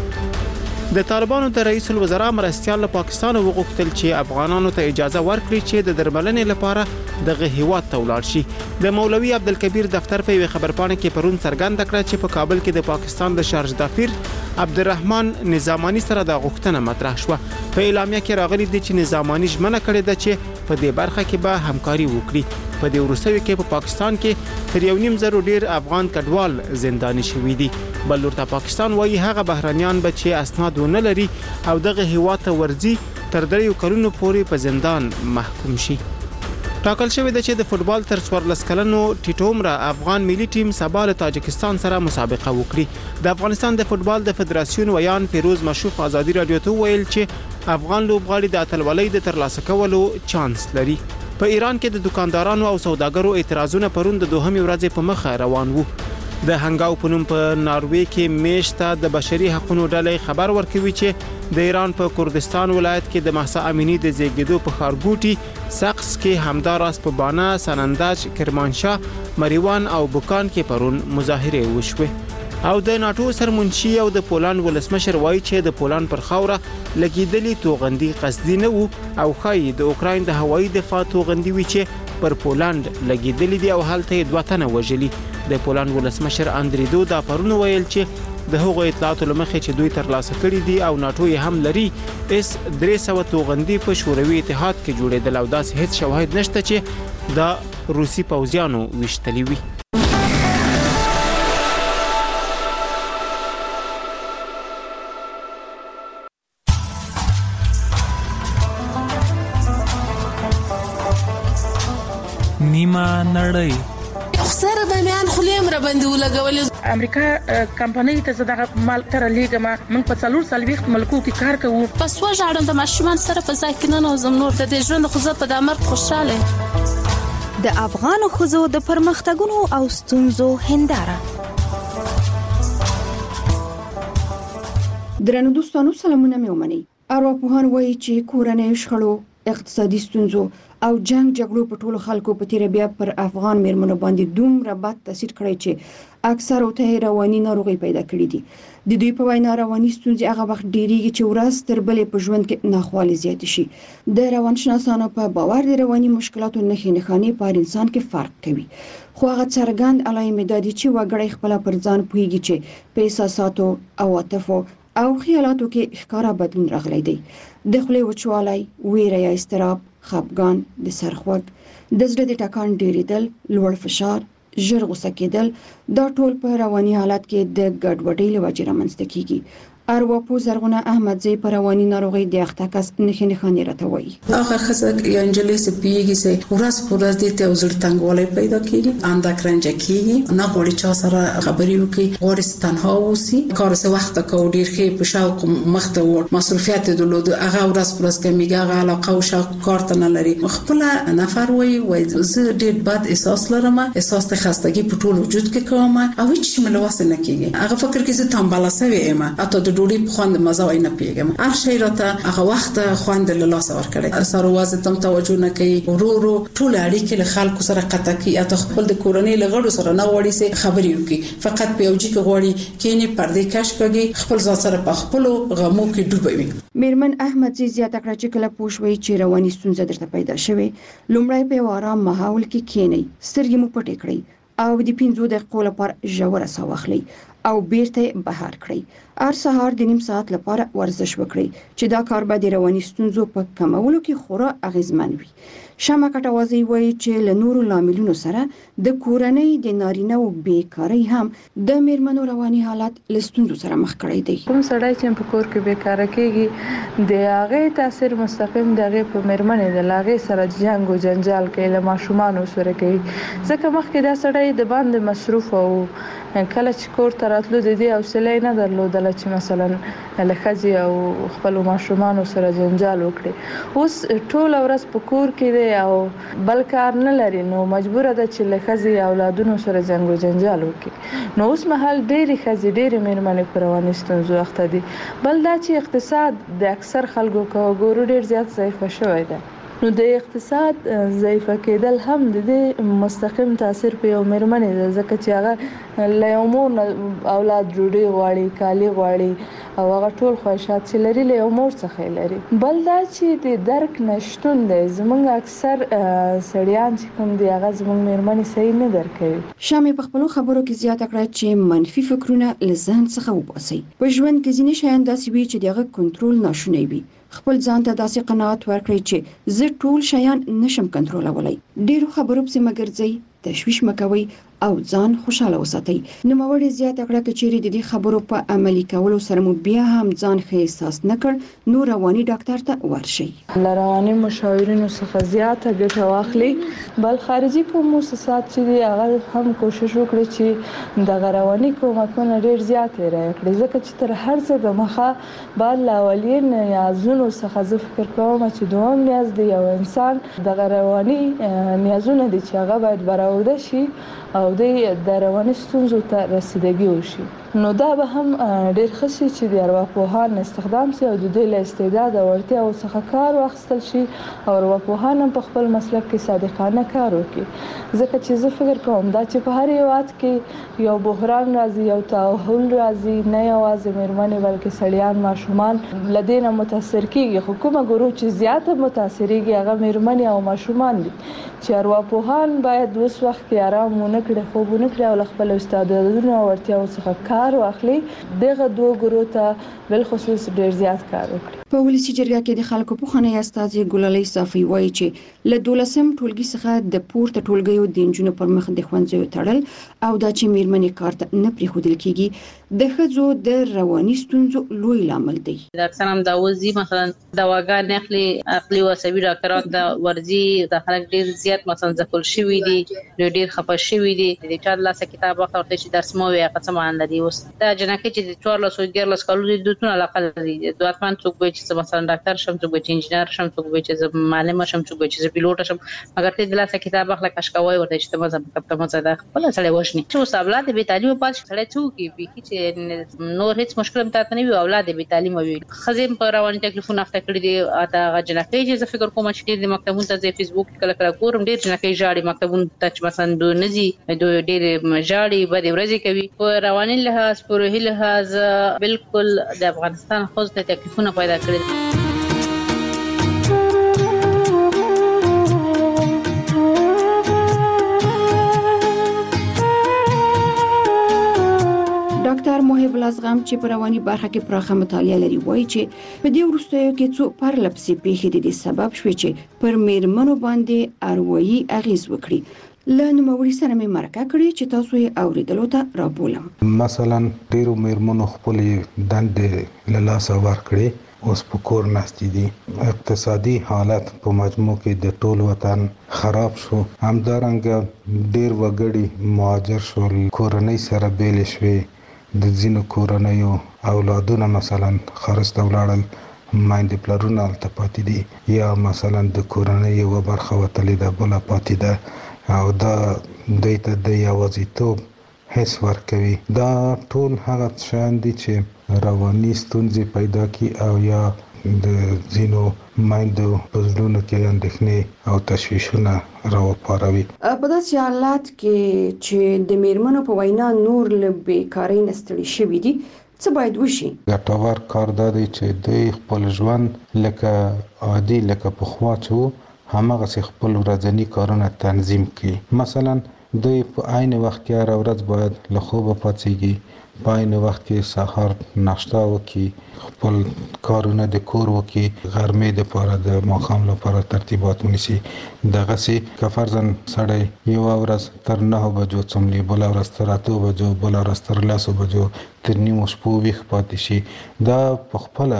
Speaker 1: د طالبانو د رئیس الوزرا مرستیال له پاکستان وغوښتل چې افغانانو ته اجازه ورکړي چې د درملنې لپاره دغه هیواد ته ولاړ شي. د مولوي عبدالکبیر دفتر په یو خبرپاڼه کې پرون څرګنده کړه چې په کابل کې د پاکستان د شارج دافیر عبدالرحمن نظامانی سره د غوښتنه مطرح شوه. په اعلامیه کې راغلي دي چې نظامانی ژمنه کړې ده چې په دې برخه کې به همکاري وکړي. په دې وروستیو کې په پاکستان کې تر 1.5 ډیر افغان کډوال زنداني شوي دي. بل ورته پاکستان وایي هغه بهرانيان به چې اسناد ونه لري او دغه هیواد ته ورځي تر 3 کلونو پورې په زندان محکوم شي. ټاکل شوی دی چې د فوتبال تر 14 کلنو ټیټومره افغان ملي ټیم سبا له تاجکستان سره مسابقه وکړي. د افغانستان د فوتبال د فدراسیون ویان فیروز مشوق ازادي رادیو ته ویل چې افغان لوبغاړي د اتلولۍ د ترلاسه کولو چانس لري. په ایران کې د دکاندارانو او سوداګرو اعتراضونه پرون د 2مې ورځې په مخه روان وو. د هنګاو په نوم په ناروې کې میشته د بشري حقوقو ډلې خبر ورکوي چې د ایران په کردستان ولایت کې د مهسا امینی د زیږیدو په ښارګوټي سقس کې همداراز په بانا، سنندج، کرمانشاه، مریوان او بوکان کې پرون مظاهره وشوه. او د ناتو سرمنشي او د پولند ولسمشر وایي چې د پولند پر خاوره لګیدلې توغندي قصدي نه وو او خای د اوکراین د هوایي دفاع توغندي وی چې پر پولند لګیدلې دي او هلته 2 تنه وژلي. د پولند ولسمشر اندری دودا پرون ویل چې د هغو اطلاعاتو لمخې چې دوی ترلاسه کړي دي او ناتو یې هم لري اس 300 توغندي په شوروي اتحاد کې جوړېدل او داسې هیڅ شواهد نشته چې د روسي پوځیانو وشتلي وي.
Speaker 4: نیمه نړۍ
Speaker 5: سره د میان خلیم را باندې ولګول.
Speaker 7: امریکا کمپنۍ ته زداغه مال تر لیګما من په 440 ملکو کې کار کوو.
Speaker 5: پس وژاړم د ماشومان سره په ځای کې نه نوزم نور د دې ژوند خو زه په دامر خوشاله.
Speaker 9: د افغان خوځو د پرمختګونو او ستونزو هنداره.
Speaker 10: درنو دوستانو سلامونه مې ومنئ. ارواپوهان وایي چې کورنۍ شخړو، اقتصادي ستونزو او جګړو په ټولو خلکو په تیر بیا پر افغان میرمنو باندې دومره بد تاثیر کړی چې اکثر ته رواني ناروغي پیدا کړې دي. د دوی په وینا رواني ستونزې هغه وخت ډیریږي چې ورځ تر بلې په ژوند کې ناخوالې زیات شي. د روانشناسانو په باور د رواني مشکلاتو نښې په انسان کې فرق کوي. خو هغه څرګند علایم دادي چې وګړي خپل پر ځان پوهیږي چې په احساساتو او عاطفو او خیالاتو کې ښکارا بدلون راغلی دی. د خولې وچوالی، ویره یا اضطراب، خپګان، د سر خوږ، د زړه د ټکان ډیریدل، لوړ فشار، ژر غوسه کېدل، دا ټول په رواني حالت کې د ګډوډۍ له وجې رامنځته کیږي. ارواپوه زرغونه احمدزی پر رواني ناروغي د اخته کس نښې راته وایي.
Speaker 5: اخر خزه یا انجلې سپیږي چې ورځ پر ورځ د ته وزړ تنګوالی پیدا کیږي، اندک رنج کیږي، نه غوړي چا سره خبرې وکړي، غوړي تنها اوسي، کار څه وخت کو ډیر ښه په شوق مخته ور مصرفیات درلود، هغه ورځ پر ورځ کمیږي، هغه علاقه او شوق کار ته نه لري. خپل نفر وایي زه ډیر بد احساس لرم، احساس د خستګي په ټول وجود کې کوم او هیڅ ملوث نه کیږي. هغه فکر کې زه تنبله سوی یم، اته د ډوډۍ په خوند مزه وای نه پیګم هر شی راته هغه وخت خوند له لاس ور کړی سره واز تم توجه نه کوي ورو ټول اړیکې له خلکو سره قطع کی اته خپل د کورنۍ لغړو سره نه وړي سي خبرې وکي فقط په یوجي کې غوړي کینی پردې کش کوي خپل ځان سره په خپل غمو کې ډوبوي.
Speaker 10: میرمن احمد زیاته کړه چې کله پوښوي چې رواني ستونزه درته پیدا شوه لومړی په آرام ماحول کې کینی سترګې مو پټې کړئ او د 15 دقیقو لپاره ژوره ساه واخلئ او بیرته بهر کړئ هر سهار د نیم ساعت لپاره ورزش وکړئ چې دا کار به د رواني ستونزو په کمولو کې خورا اغیزمن وي. شمع کټوازی وایي چې له نورو لاملونو سره د کورنۍ د نارینه او بیکاری هم د میرمنو رواني حالت له ستونزو سره مخ کړی دی.
Speaker 8: کوم سړی چې په کور کې بیکاره کېږي د هغه تاثیر مستقیم دغه په میرمنې د لاغې سره جنگ او جنجال کې له ماشومان سره کوي ځکه مخکې دا سړی د باندې مصروف او کله چې کور ته راتلو د دې حوصله نه درلودله چې مثلا له ښځې او خپلو ماشومانو سره جنجال وکړي اوس ټول ورځ په کور کې او بل کار نه لري نو مجبوره ده چې له ښځې اولادونو سره جنگ او جنجال وکړي نو اوس مهال ډېرې ښځې ډېرې میرمنې په رواني ستونزو اخته دي. بل دا چې اقتصاد د اکثر خلکو که ګورو ډېر زیات ضعیفه شوی دی نو د اقتصاد ضعیفه کېدل هم د دې مستقیم تاثیر په یو میرمنې ده ځکه چې هغه له یو مور اولاد ډوډۍ غواړي کالي غواړي او هغه ټول خواهشات چې لري له یو مور څخه لري. بل دا چې د درک نشتون دی زموږ اکثر سړیان چې کوم دی هغه زموږ میرمنې صحیح نه درک کوي.
Speaker 10: شامې په خپلو خبرو کې زیاته کړه چې منفي فکرونه له ذهن څخه وباسئ. په ژوند کې ځینې شیان داسې وي چې دغه کنټرول ناشونی وي. خپل ځان ته داسې قناعت ورکړئ چې زه ټول شیان نشم کنټرولولای. ډیرو خبرو پسې مګرځئ تشویش مکوئ او ځان خوشاله وساتئ. نوموړې زیاته کړه چې چیرې د دې خبرو په عملي کولو سره مو بیا هم ځان ښه احساس نه کړ نو رواني ډاکټر ته ورشئ.
Speaker 8: له رواني مشاورینو څخه زیاته ګټه واخلئ. بل خارجي کوم مؤسسات چې دي هغه هم کوشش وکړي چې د رواني کومکونه ډیر زیات راکړي ځکه چې تر هر څه د مخه بعد له اولین نیازونو څخه زه فکر کوم چې دوم نیاز دی یو انسان د رواني نیازونه دي چې هغه باید برآورده شي او د رواني ستونزو ته رسیدګي وشي نو دا به هم ډیر ښه شي چې د ارواپوهان استخدام شي او د دوی له استعداد او وړتیاو څخه کار واخیستل شي او ارواپوهان هم په خپل مسلک کې صادقانه کار وکړي ځکه چې زه فکر کوم دا چې په هر هیواد کې یو بحران راځي یو تحول راځي نه یوازې میرمنې بلکې سړیان ماشومان له دې نه متاثر کیږي خو کومه ګروه چې زیاته متاثریږي هغه میرمنې او ماشومان دي چې ارواپوهان باید اوس وخت کې آرام ونه کړي خوب ونه کړي او له خپل استعدادونو او وړتیاو څخه کار واخلي دغه دوه ګروه ته بل خصوص ډیر زیات کار وکړي.
Speaker 10: په ولسی جرګه کې د خلکو په خانه استاد ګلالي صافي وایي چې له 12 ټولګي څخه د پورته ټولګیو د انجونو پر مخ د ښوونځیو تړل او دا چې میرمنې کار ته نه پریښودل کیږي د ښځو د رواني ستونزو لوی لامل دی.
Speaker 11: د اکثر هم دا وځي مثلا دواګان اخلي عقلي او عصبي ډاکټران د ورزي د خلک ډیر زیات مثلا ځکول شوی دي ډیر خپه شوی دي د چا لاسه کتاب واخلي چې درس مو وي قسم ان لدی اوس دا جنکه چې 14 کالو د دوتونه علاقه دي دواتمان څوک به چې مثلا ډاکټر شم څوک به انجینر شم څوک به چې معلم شم څوک به چې پیلوټ شم مګر ته د لاسه کتاب واخلي کاشکوي ورته چې ته مزه ده خپل سره وښني چې اولاد به تعلیم پات سره څوک به چې نور هیڅ مشکل مته نه وي اولاد به تعلیم وي خزم په رواني تکلیفونه اخته کړی دي اته جنکه چې فکر کوم چې د مکتبونو ته فیسبوک کله کله ګورم ډیر جنکه جاړي مکتبونو ته چې مثلا دو نزي دو ډیر جاړي بده ورځي کوي په رواني لحاظ په روحي لحاظ بالکل د افغانستان خو ته تکلیفونه پیدا کړی.
Speaker 10: ډاکټر محب الازغم چې په رواني برخه کې پراخه مطالعه لري وایي چې په دې وروستیو کې څو پرلپسې پیښې د سبب شوې چې پر میرمنو باندې اروایي اغیز وکړي. له نوموړي سره مې مرکه کړې چې تاسو یې اوریدلو ته رابولم.
Speaker 12: مثلا ډیرو میرمنو خپلې دندې له لاسه ورکړې اوس په کور ناستې دي اقتصادي حالت په مجموع کې د ټول وطن خراب شو همدارنګه ډیر وګړي مهاجر شول کورنۍ سره بیل شوې د ځینو کورنیو اولادونه مثلا خرڅ ولاړل مایندې پلرونه هلته پاتې دي یا مثلا د کورنۍ یوه برخه وتلې ده بله پاتې ده او دا دوی ته د یوازیتوب حس ورکوي. دا ټول هغه شیان دي چې رواني ستونزې پیدا کی او یا د ځینو مایندو په زړونو کې اندېښنې او تشویشونه راوپاروي.
Speaker 10: په داسې حالات کې چې د میرمنو په وینا نور له بیکارۍ نه ستړي شوي دي، څه باید وشي؟
Speaker 12: ګټور کار دا دی چې دوی خپل ژوند لکه عادي لکه پخوا چې هماغسې خپل ورځني کارونه تنظیم کړي. مثلا دوی په عین وخت کې هره ورځ باید له خوبه پاڅیږي، په عین وخت کې سهار ناشته وکړي، خپل کارونه د کور وکړي، غرمې دپاره د ماښام لپاره ترتیبات ونیسي. دغسې که فرضاً سړی یوه ورځ تر 9 بجو څملي، بله ورځ تر 8 بجو، بله ورځ تر 10 بجو، تر نیمو شپو ویښ پاتې شي، دا په خپله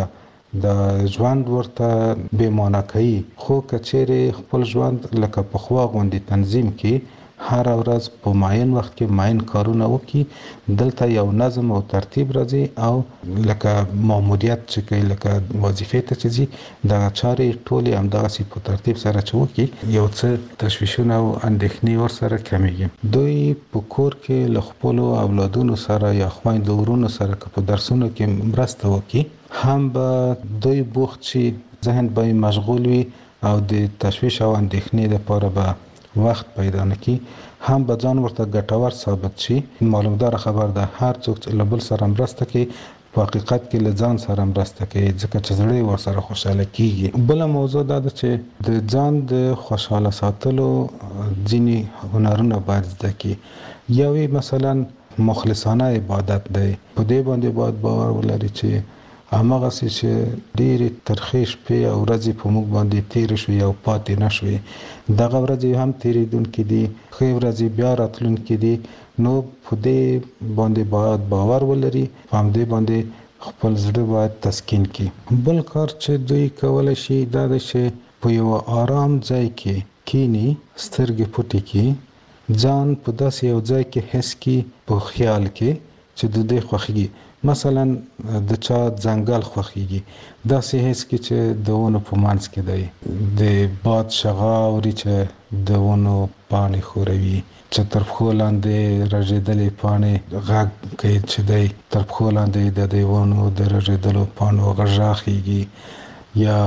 Speaker 12: د ژوند ورته بې معنی کوي. خو که چیرې خپل ژوند لکه پخوا غوندې تنظیم کړي، هر ورځ په معین وخت کې معین کارونه وکړي، دلته یو نظم او ترتیب راځي او لکه ماموریت چې کوي، لکه وظیفې ته چې ځي، دغه چارې ټولې همدغسې په ترتیب سره چې وکړي، یو څه تشویشونه او اندېښنې ورسره کمیږي. دوی په کور کې له خپلو اولادونو سره یا خویندو ورونو سره که په درسونو کې مرسته وکړي، هم به دوی بوخت شي، ذهن به مشغول وي او د تشویش او اندېښنې لپاره به وخت پیدا نکړي، هم به ځان ورته ګټور ثابت شي. معلومدار خبر ده هر څوک چې له بل سره مرسته کوي په حقیقت کې له ځان سره مرسته کوي، ځکه چې زړه ورسره خوشاله کیږي. بله موضوع دا ده چې د ځان د خوشاله ساتلو ځینې هنرونه باید زده کړي. یوې مثلا مخلصانه عبادت دی، په دې باندې باید باور ولري چې هماغسې چې ډېرې ترخې شپې او ورځې په موږ باندې تېرې شوې او پاتې نه شوې، دغه ورځې هم تېرېدونکې دي، ښې ورځې بیا راتلونکې دي. نو په دې باندې باید باور ولري، په همدې باندې خپل زړه باید تسکین کړي. بل کار چې دوی کولی شي دا ده چې په یو آرام ځای کې کینی، سترګې پټې کړي، ځان په داسې یو ځای کې حس کړي په خیال کې چې د دې خوښیږي. مثلا د چا ځنګل خوښیږي، داسې حس کې چې د ونو په منځ کې دی، د باد شغا اوري چې د ونو پاڼې ښوروي، چې تر پښو لاندې رژېدلې پاڼې غږ کوي چې دی تر پښو لاندې د دې ونو د رژېدلو پاڼو غږ خیږي، یا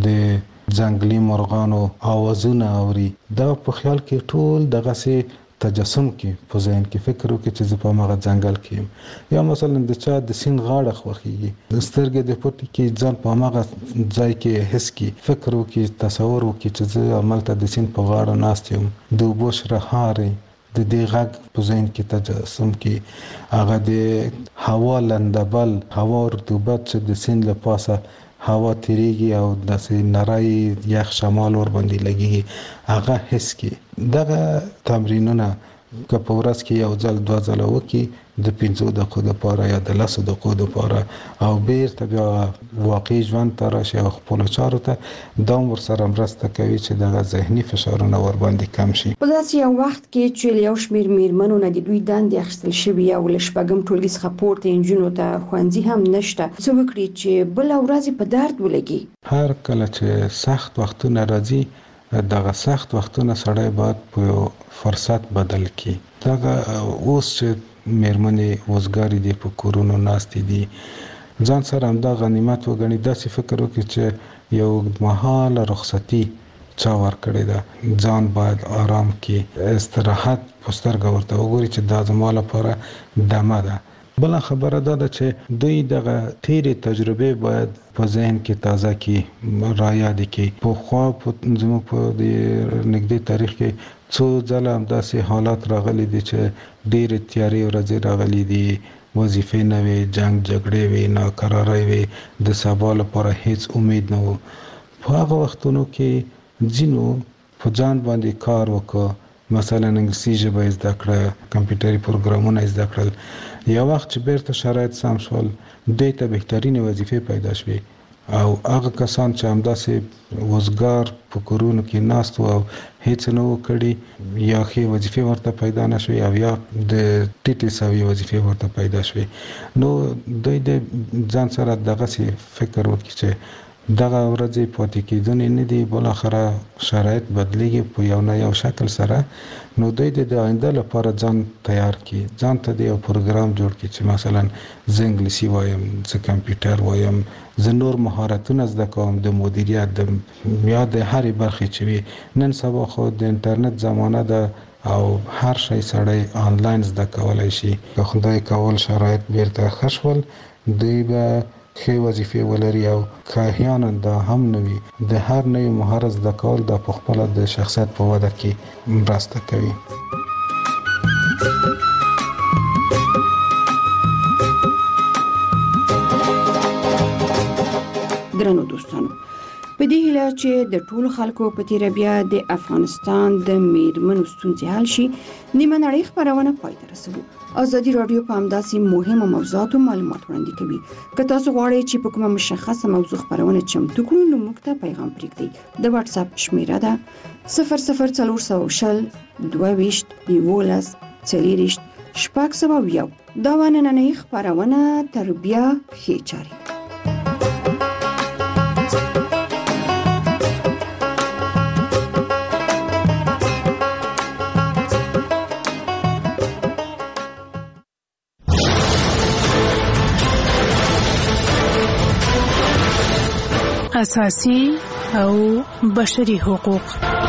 Speaker 12: د ځنګلي مرغانو آوازونه اوري. دا په خیال کې ټول دغسې تجسم کې په ذهن کې فکر وکړي چې زه په هغه ځنګل کې یم. یا مثلا د چا د سیند غاړه خوښیږي، د سترګې د پټې کې ځان په هغه ځای کې حس کړي، فکر وکړي، تصور وکړي چې زه همالته د سیند په غاړه ناست یم، د اوبو شرهارې د دې غږ په ذهن کې تجسم کړي، هغه د هوا لندبل، هوا رطوبت چې د سیند له پاسه هوا تیریږي او داسې نری یخ شمال ور باندې لګیږي، هغه حس کړي. دغه تمرینونه که په ورځ کې یو ځل 2 ځله وکړي، د 5 دقیقو لپاره یا د 10 دقیقو لپاره، او بیرته بیا واقعي ژوند ته راشي او خپلو چارو ته، دا هم ورسره مرسته کوي چې دغه ذهني فشارونه ورباندې کم شي.
Speaker 10: په داسې یو وخت کې چې یو شمېر میرمنو نه د دوی دندې اخیستل شوي او له شپږم ټولګي څخه پورته نجونو ته ښوونځي هم نشته، څه وکړي چې بله ورځ په درد ولګي؟
Speaker 12: هر کله چې سخت وختونه راځي، دغه سخت وختونه سړی باید په فرصت بدل کړي. دغه اوس چې میرمنې وزګارې دي، په کورونو ناستې دي، ځان سره همدا غنیمت وګڼي، داسې فکر وکړي چې یو اوږدمهاله رخصتي چا ورکړې ده، ځان باید آرام کړي، استراحت په سترګه ورته وګوري چې دا زما لپاره دمه ده. بله خبره دا ده چې دوی دغه تیرې تجربې باید په ذهن کې تازه کړي، رایاد کړي. پخوا زموږ په نږدې تاریخ کې څو ځله همداسې حالات راغلي دي چې ډېرې تیارې ورځې راغلي دي، وظیفې نه وي، جنګ جګړې وي، ناکرارۍ وي، د سبا لپاره هیڅ امید نه و. په هغه وختونو کې ځینو په ځان باندې کار وکړ، مثلا انګلیسي ژبه زده کړه، کمپیوټري پروګرامونه زده کړل. یو وخت چې بیرته شرایط سم شول، دوی ته بهترینې وظیفې پیدا شوې، او هغه کسان چې همداسې وزګار په کورونو کې ناست وو او هیڅ نه و کړي، یا ښې وظیفې ورته پیدا نه شوې او یا د ټیټې سوي وظیفې ورته پیدا شوې، نو دوی د ځان سره دغسې فکر وکړي چې دغه ورځې پاتې کېدونې نه دي، بل اخره شرایط بدلیږي په یو نه یو شکل سره. نو دوی د آینده لپاره ځان تیار کړي، ځان ته د یو پروګرام جوړ کړي چې مثلا زه انګلیسي وایم، زه کمپیوټر وایم، زه نور مهارتونه زده کوم، د مدیریت د یا د هرې برخې چې وي. نن سبا خو د انټرنیټ زمانه ده او هر شی سړی آنلاین زده کولی شي. که خدای کول شرایط بیرته ښه شول، دوی به ښې وظیفې ولري او که احیانا دا هم نه وي، د هر نوي مهارت زده کول دا په خپله د شخصیت په وده کې مرسته کوي.
Speaker 10: درنو دوستانو، په دې هیله چې د ټولو خلکو په تیره بیا د افغانستان د میرمنو ستونزې حل شي، نیمه نړۍ خپرونه پای ته رسوو. ازادي راډیو په همداسې مهمو موضوعاتو معلومات وړاندې کوي. که تاسو غواړئ چې په کومه مشخصه موضوع خپرونه چمتو کړو، نو موږ ته پیغام پرېږدئ. د واتس اپ شمیره ده 00420 22 11 40 601. دا نننۍ خپرونه تر بیا ښې چارې.
Speaker 13: اساسي او بشري حقوق.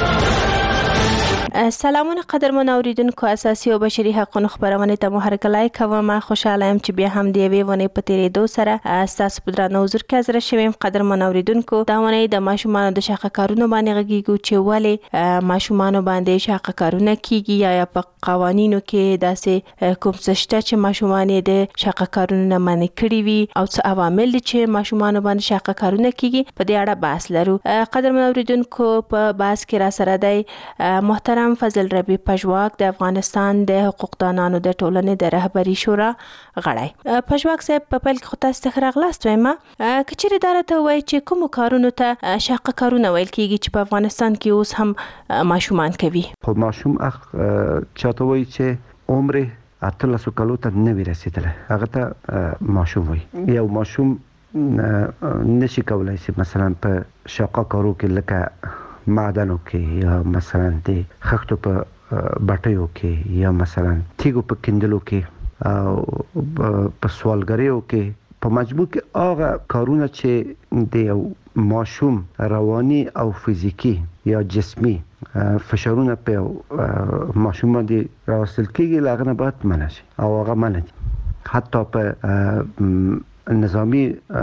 Speaker 14: سلامونه قدرمن اوریدونکو، اساسي او بشري حقوقو خبرونه ته مو هرکلای کوم. خوشاله یم چې بیا هم دی وی ونه په تیرې دو سره تاسو په درنو حضور کې حاضر شوم. قدرمن اوریدونکو، دا ونه د ماشومان د شاقه کارونو باندې غږیږو چې ولې ماشومان باندې شاقه کارونه کیږي یا په قوانینو کې داسې کوم څه شته چې ماشومان د شاقه کارونو نه منع کړي وي او څه عوامل چې ماشومان باندې شاقه کارونه کیږي، په دې اړه بحث لرو. قدرمن اوریدونکو، په بحث کې را سره دی محترم فضل ربی پژواک، د افغانستان د حقوقدانانو د ټولنې د رهبری شورا غړی. پژواک صاحب، په پیل کې خو تاسو ته راغلاست وایم، کچېرې دا راته وایي چې کوم کارونو ته شاقه کارونه ویل کېږي چې په افغانستان کې اوس هم ماشومان کوي؟
Speaker 16: خو ماشوم چاته وایي چې عمر 18 کالو ته نه وي رسیدلی، هغه ته ماشوم وایي. یو ماشوم نشي کولای شي مثلا په شاقه کارو کې لکه معدنو کې یا مثلا د خښتو په بټیو کې یا مثلا تیګو په کندلو کې او په سوالګریو کې، په مجموع کې هغه کارونه چې د یو ماشوم رواني او فزیکی یا جسمی فشارونه په ماشوم باندې راوستل کېږي، لاغه نه باید منع شي او هغه منع دي. حتی په نظامی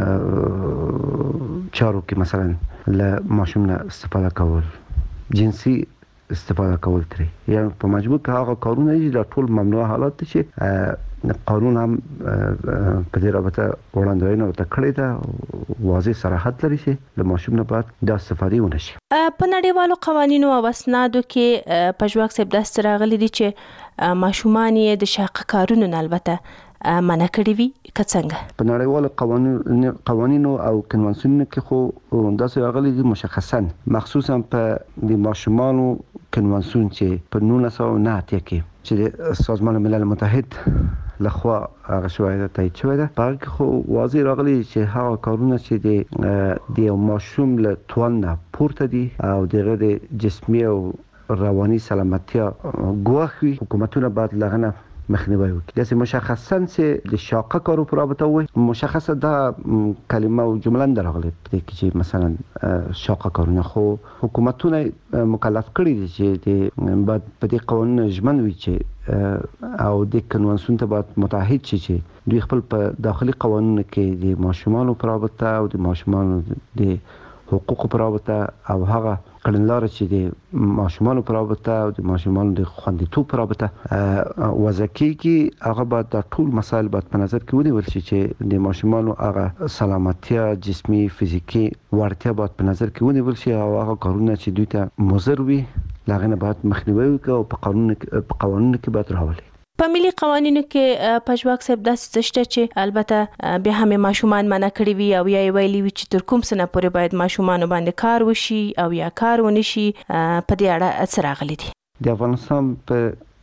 Speaker 16: چارو کې مثلا له ماشوم نه استفاده کول، جنسي استفاده کول ترې، یا په مجموع کې هغه کارونه دي د ټول ممنوع حالات چې قانون هم په دې رابطه وړاندوینه ورته کړې ده، واضح صراحت لري چې له ماشوم نه باید د استفادې ونه شي.
Speaker 14: په نړیوالو قوانینو او اسنادو کې پژواک صاحب داسې راغلي دي چې ماشومان یې د شاقه کارونو نه البته منع کړی وي، که څنګه؟ په
Speaker 16: نړیوالو قوانینو او کنوانسیونونو کې خو داسې راغلي دي مشخصا، مخصوصا په د ماشومانو کنوانسیون چې په 1909 کې چې د سازمان ملل متحد لخوا هغه شوی ده، تایید شوی ده. په هغه کې خو واضح راغلي چې هغه کارونه چې د یو ماشوم له توان نه پورته دي او دغه د جسمي او رواني سلامتیا ګواښ وي، حکومتونه باید له هغه نه مخنیوی وکړي. داسې مشخصا چې د شاقه کارو په رابطه وایي، مشخصه دا کلمه او جمله نه راغلې په دې کې چې مثلا شاقه کارونه، خو حکومتونه مکلف کړي دي چې باید په دې قوانینو ژمن وي چې او د کنوانسیون ته باید متحد شي چې دوی خپل په داخلي قوانینو کې د ماشومانو په رابطه او د ماشومانو د حقوقو په رابطه او هغه کړنلاره چې د ماشومانو په رابطه او د ماشومانو د خوندیتوب په رابطه وضع کېږي، هغه باید د ټول مسایل باید په نظر کې ونیول شي چې د ماشومانو هغه سلامتیا، جسمي، فزیکي وړتیا باید په نظر کې ونیول شي او هغه کارونه چې دوی ته مضر وي لاغه نه باید مخنیوي وکړي او په قانونو کې باید راولي.
Speaker 14: په ملي قوانینو کې پژواک صاحب داسې شته چې البته بیا هم ماشومان منع کړي وي او یا ویلي وي چې تر کوم سنه پورې باید ماشومان باندې کار وشي او یا کار ونه شي. په دې اړه څه راغلي دي؟
Speaker 16: د افغانستان په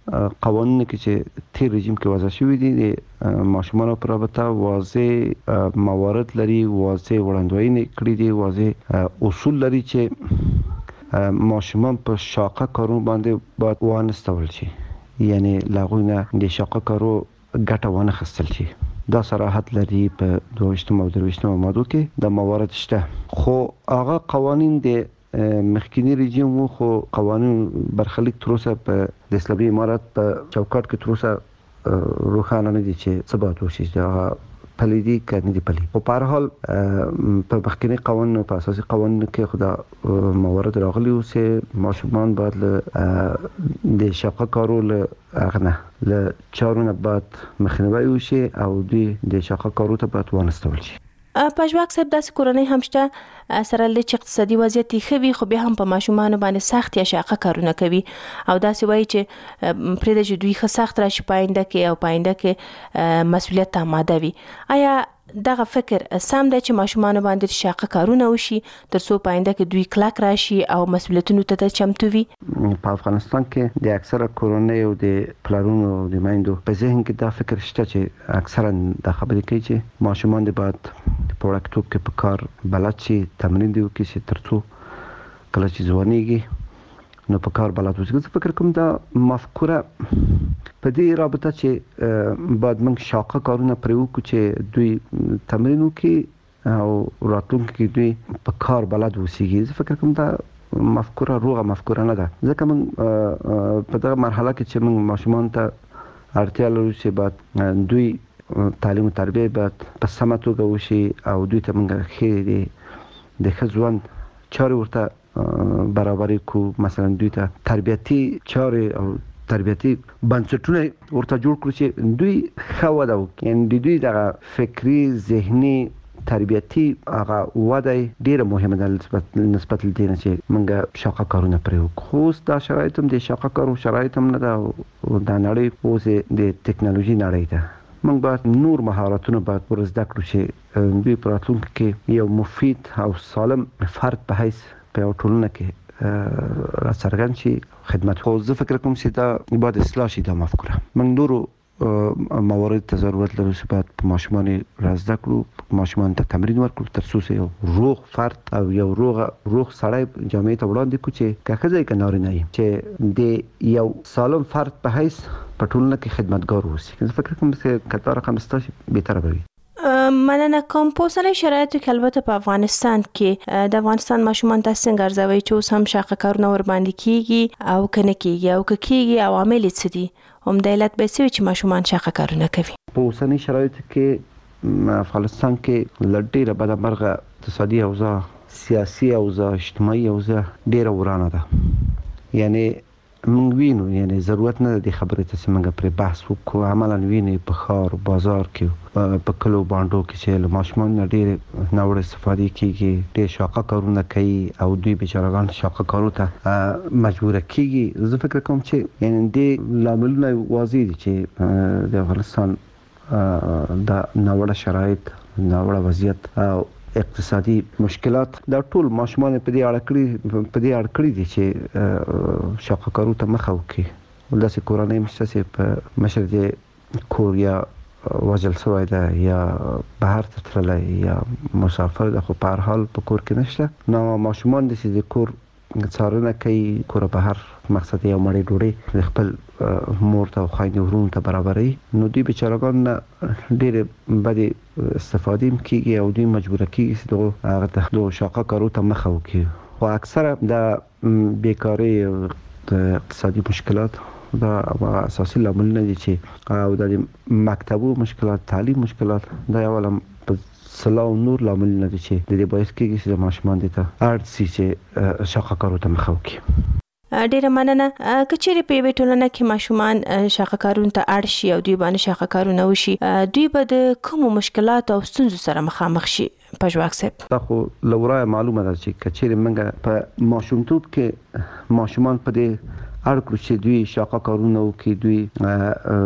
Speaker 16: قوانینو کې چې تیر رژیم کې وضع شوی دي د ماشومانو پر رابطه واضح موارد لري، واضح وړاندوینې کړې دي، واضح اصول لري چې ماشومان په شاقه کارونو باندې باید وانستول شي، یعنی لاغوینه د شاقه کارو ګټه وانه خستل شي. دا صراحت لري په 22 او 23 ماده کې د موارد شته. خو هغه قوانین د مخکینی رژیم وو، خو قوانین برخلیک تر اوسه په د اسلامي امارات په چوکاټ کې تر اوسه روښانه نه دي چې څه باید وشي، دا پلي دي که نه دي پلي. خو په هر حال په مخکینی قوانینو په اساسي قوانینو کې خو دا موارد راغلي وو چې ماشومان باید د شاقه کارو له هغه نه له چارو نه باید مخنیوی وشي او دوی د شاقه کارو ته باید وانستول شي.
Speaker 14: پژواک صاحب، داسې کورنۍ هم شته سره له چې اقتصادي وضعیت یې ښه وي خو بیا هم په ماشومانو باندې سخت یا شاقه کارونه کوي او داسې وایي چې پرېږده چې دوی ښه سخت راشي په آینده کې او په آینده کې مسؤلیت ته آماده وي. آیا دغه فکر سم دی چې ماشومانو باندې شاقه کارونه وشي تر څو په آینده کې دوی کلک راشي او مسؤلیتونو ته چمتو وي؟
Speaker 16: په افغانستان کې د اکثره کورنۍ او د پلارونو او د میندو په ذهن کې دا فکر شته چې اکثرا دا خبرې کوي چې ماشومان د باید په وړکتوب کې په کار بلد شي، تمرین دی وکړي چې تر څو کله چې ځوانېږي نو په کار بلد وشي. زه فکر کوم دا مفکوره په دې رابطه چې باید موږ شاقه کارونه پرې وکړو چې دوی تمرین وکړي او راتلونکي کې دوی په کار بلد وسیږي. زه فکر کوم دا مفکوره روغه مفکوره نه ده، ځکه موږ په دغه مرحله کې چې موږ ماشومان ته اړتیا لرو چې باید دوی تعلیم او تربیه باید په سمه توګه وشي او دوی ته موږ ښې د ښه ژوند چارې ورته برابرې کو. مثلا دوی ته تربیتي چارې او تربیتي بنسټونه ورته جوړ کړو چې دوی ښه وده وکړي، یعنې دوی دغه فکري ذهني تربیتي هغه وده ډیره مهمه ده نسبت له دې نه چې موږ شاقه کارونه پرې وکړو. خو اوس دا شرایط هم د شاقه کارو شرایط هم نه ده او دا نړۍ اوس د ټکنالوژي نړۍ ده. موږ باید نور مهارتونه باید ور زده کړو چې دوی په راتلونکي کې یو مفید او سالم فرد په حیث په یو ټولنه کې راڅرګند شي خدمت. خو زه فکر کوم چې دا باید اصلاح شي دا مفکوره. موږ نورو موارد ته ضرورت لرو چې باید په ماشومان را زده کړو، ماشومان ته تمرین ورکړو تر څو یو روغ فرد او یو روغ سړی جامعې ته وړاندې کړو چې که ښځه که نارینه یې چې د یو سالم فرد په حیث په ټولنه کې خدمتګار اوسي. زه فکر کوم چې که دا رقم ستا شي بهتره به وي.
Speaker 14: مننه کوم. په اوسنۍ شرایطو کې البته په افغانستان کې د افغانستان ماشومان تاسو څنګه ارزوي چې اوس هم شاقه کارونه ور باندې کیږي او کنه کیږي او که کیږي عوامل څه دي؟ هم د علت به څه چې ماشومان شاقه کارونه کوي؟ په
Speaker 16: اوسنۍ شرایطو کې افغانستان کې لډیره بدمرغه اقتصادي اوضاع، سیاسي اوضاع، اجتماعي اوضاع ډیره ورانه ده. یعنی موږ وینو، یعنی ضرورت نه د خبرې ته چې موږ پرې بحث وکړو، عملاً ویني په ښار بازار کې په کلو باندو کې چې له ماشومانو ډېر ناوړه استفادې کیږي، ډېر شاقه کارونه کوي او دوی بیچارهګان شاقه کارو ته مجبوره کیږي. زه فکر کوم چې یعنی دې لاملونه واضح دي چې د افغانستان د ناوړه شرایط، ناوړه وضعیت او اقتصادي مشکلات دا ټول ماشومان په دې اړه کړی دي چې شاقه کارو ته مخه وکړي. داسې کورنۍ مشته چې په مشر د کور یا وژل شوی ده یا بهر ته تللی یا مسافر ده، خو په هر حال په کور کې نشته. نو ماشومان داسې د کور څارنه کوي، کور بهر مقصد یو مړۍ ډوډۍ د خپل مور ته او خویندې ورونو ته برابروي. نو دوی بیچارهګان ډېرې بدې استفادې هم کېږي او دوی مجبوره کېږي چې هغه ته د شاقه کارو ته مخه وکړي. خو اکثره د بیکارۍ او د اقتصادي مشکلات دا اساسي لاملونه دي چې او د مکتبو مشکلات، تعلیم مشکلات دا یو په سلا او نور لاملونه دي چې د دې باعث کېږي چې ماشومان دې ته اړ شي چې شاقه کارو ته مخه وکړي.
Speaker 14: ډیره مننه. که چیرې په یوې ټولنه کې ماشومان شاقه کارونو ته اړ شي او دوی باندې شاقه کارونه وشي، دوی به د کومو مشکلاتو او ستونزو سره مخامخ شي؟ پژواک صاحب،
Speaker 16: دا خو له ورایه معلومه ده چې که چیرې موږ په ماشومتوب کې ماشومان په دې اړ کړو چې دوی شاقه کارونه وکړي، دوی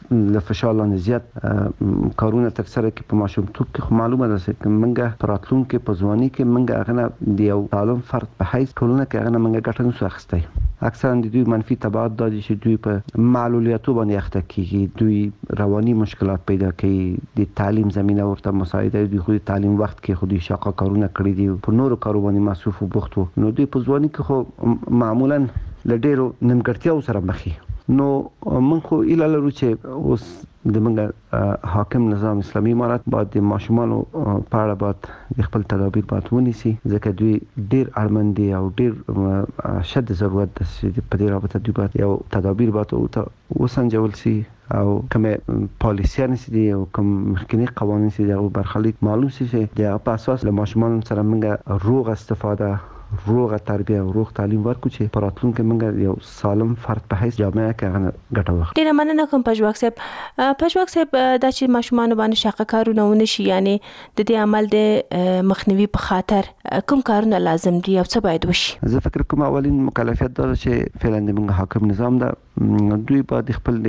Speaker 16: له فشار لاندې زیات کارونه تکثره کې په ماشومتوب کې معلومه ده چې منګه پراتلون کې په ځواني کې منګه هغه د یو تعلم فرد په حیث ټولنه کې هغه منګه ګټه نشو اخیستی. اکثرا د دوی منفي تبعات دا دي چې دوی په معلولیتو باندې اخته کیږي، دوی رواني مشکلات پیدا کوي، د تعلیم زمينه ورته مساعده دوی خو د تعلیم وخت کې خو د شاقه کارونه کړی دي، په نورو کارو باندې مصروف او بوخت وو، نو دوی په ځواني کې خو معمولا لډیرو نیمګړتیاو سره مخ شي. نو من خو اله لرو چې اوس د منګه حاکم نظام اسلامي امارت باید د ماشومانو په اړه باید خپل تدابیر باید ونیسي، ځکه دوی ډیر اړمن دي او ډیر شد ضرورت ده چې په دې رابطه دوی باید یو تدابیر باید وسنجول شي او کومه پالیسیان دي او کوم مخکنی قوانین دي او برخلیک معلوم شي چې د په اساس له ماشومانو سره منګه روغ استفاده، روغ تربیه او روغ تعلیم ورکو چې پراتلونکو منګه یو سالم فرد په هیڅ جامعه کې ګټه واخلي.
Speaker 14: ډیره مننه کوم پژواک صاحب دا چې ماشومان باندې شاقه کارونه ونشي، یعنی د دې عمل د مخنیوي په خاطر کوم کارونه لازم دي او څه باید وشي؟
Speaker 16: زه فکر کوم اولین مکلفیت دا چې فعلا د منګه حاکم نظام دا دوی باید خپل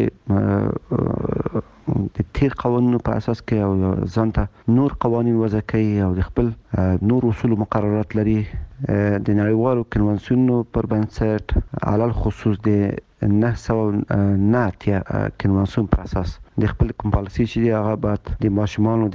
Speaker 16: د تیر قوانینو په اساس کې او ځانته نور قوانین وضع کوي او د خپل نور اصول مقررات لري د نړیوالو کنوانسیونونو پر بنسټ علل خصوص د 909 کنوانسیون پر اساس د خپل کوم پالیسي چې هغه بعد د ماشومانو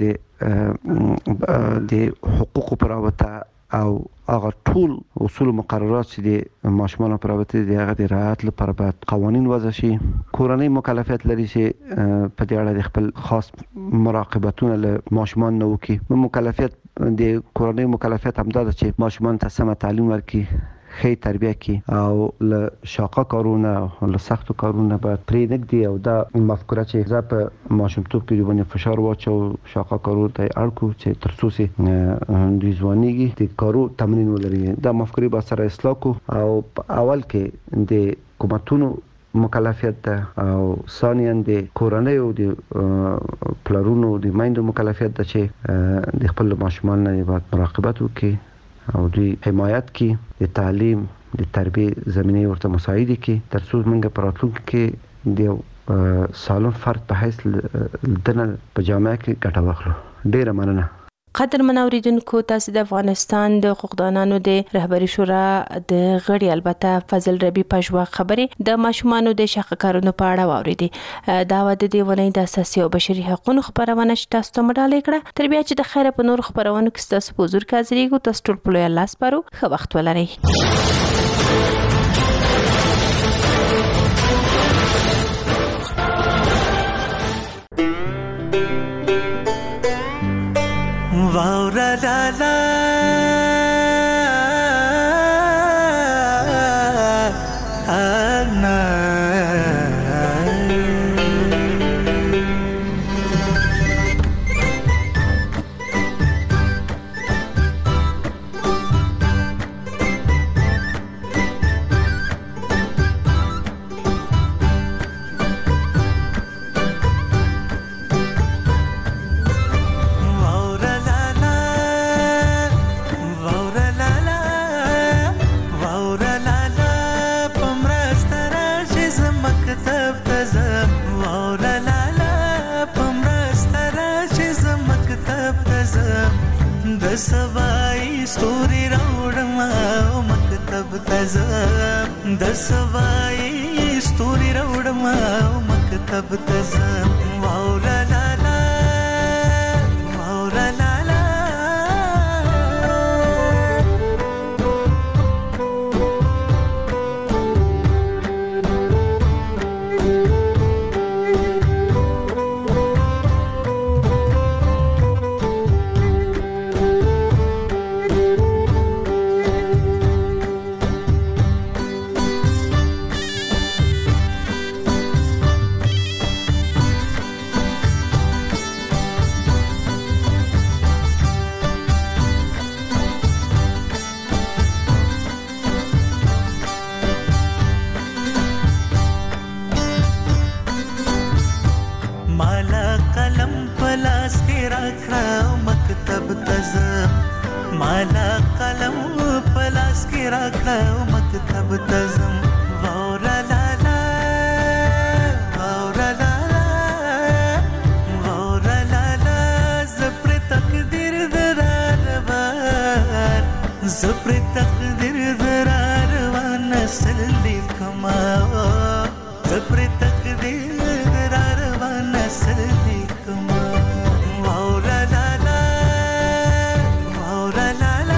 Speaker 16: د حقوقو پر رابطه او هغه ټول اصول مقررات چې د ماشومانو پر رابطه د هغه د رعایت لپاره باید قوانین وضع شي. کورنۍ مکلفیت لري چې په دې اړه د خپل خاص مراقبتونه له ماشومان نه وکړي. مکلفیت د کورنۍ مکلفیت هم دا ده چې ماشومان ته سمه تعلیم ورکړي، ښه تربیه کړي او له شاقه کارونه او له سختو کارونه باید پرې نږدي او دا مفکوره چې زه په ماشومتوب کې باندې فشار واچو شاقه کارو ته اړکو چې تر څو سي دوی ځوانيږي د کارو تمرین ولري. دا مفکورې به سره اصلاح کو او اول کې د حکومتونو مکلفیت ده او ثانیاً د کورنۍ او د پلرونو د مایندو مکلفیت ده چې د خپل ماشومان نه باید مراقبت وکړي او دوی حمایت کی د تعلیم د تربیه زمینه ورته مساعده کی تر څو موږ په راتلونکي کې د سالم فرد په حیث دنه په جامعه کې ګټه واخلو. ډیره مننه.
Speaker 14: قدرمن اوریدونکو، تاسو د افغانستان د حقوقدانانو د رهبری شورا د غړي البته فضل ربی پژوا خبرې د ماشومانو د شاقه کارونو په اړه واوریدي. دا د دې ونې د اساسي او بشري حقوقو خبرونه تاسو ته مډالې کړه. تر بیا چې د خیره په نور خبرونو کې تاسو په حضور کې حاضرېږو. تاسو ټول په الله سپارو. ښه وخت ولرئ.
Speaker 15: واورا لا لا انا سوای ستوري راوړم او مکتب تزم د سوای ستوري راوړم او مکتب تزم واورا لا لا واورا لا لا مالا قلم پلاس کې راکړه مکتب تزم واورا لا لا واورا لا لا زپر تقدیر درار وان نسل لیکما زپر تقدیر درار وان نسل لیکما واورا لالا واورا لالا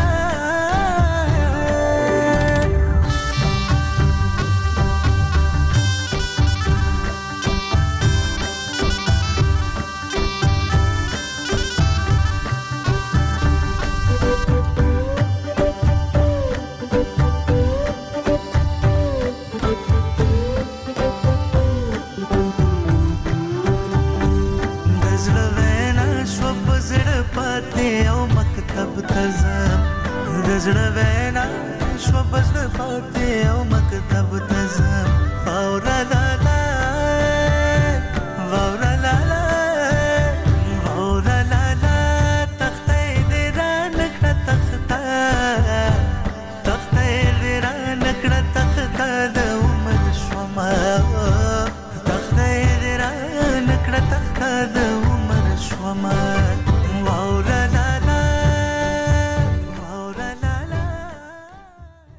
Speaker 15: دزړه وینا شو بزړه پاتې او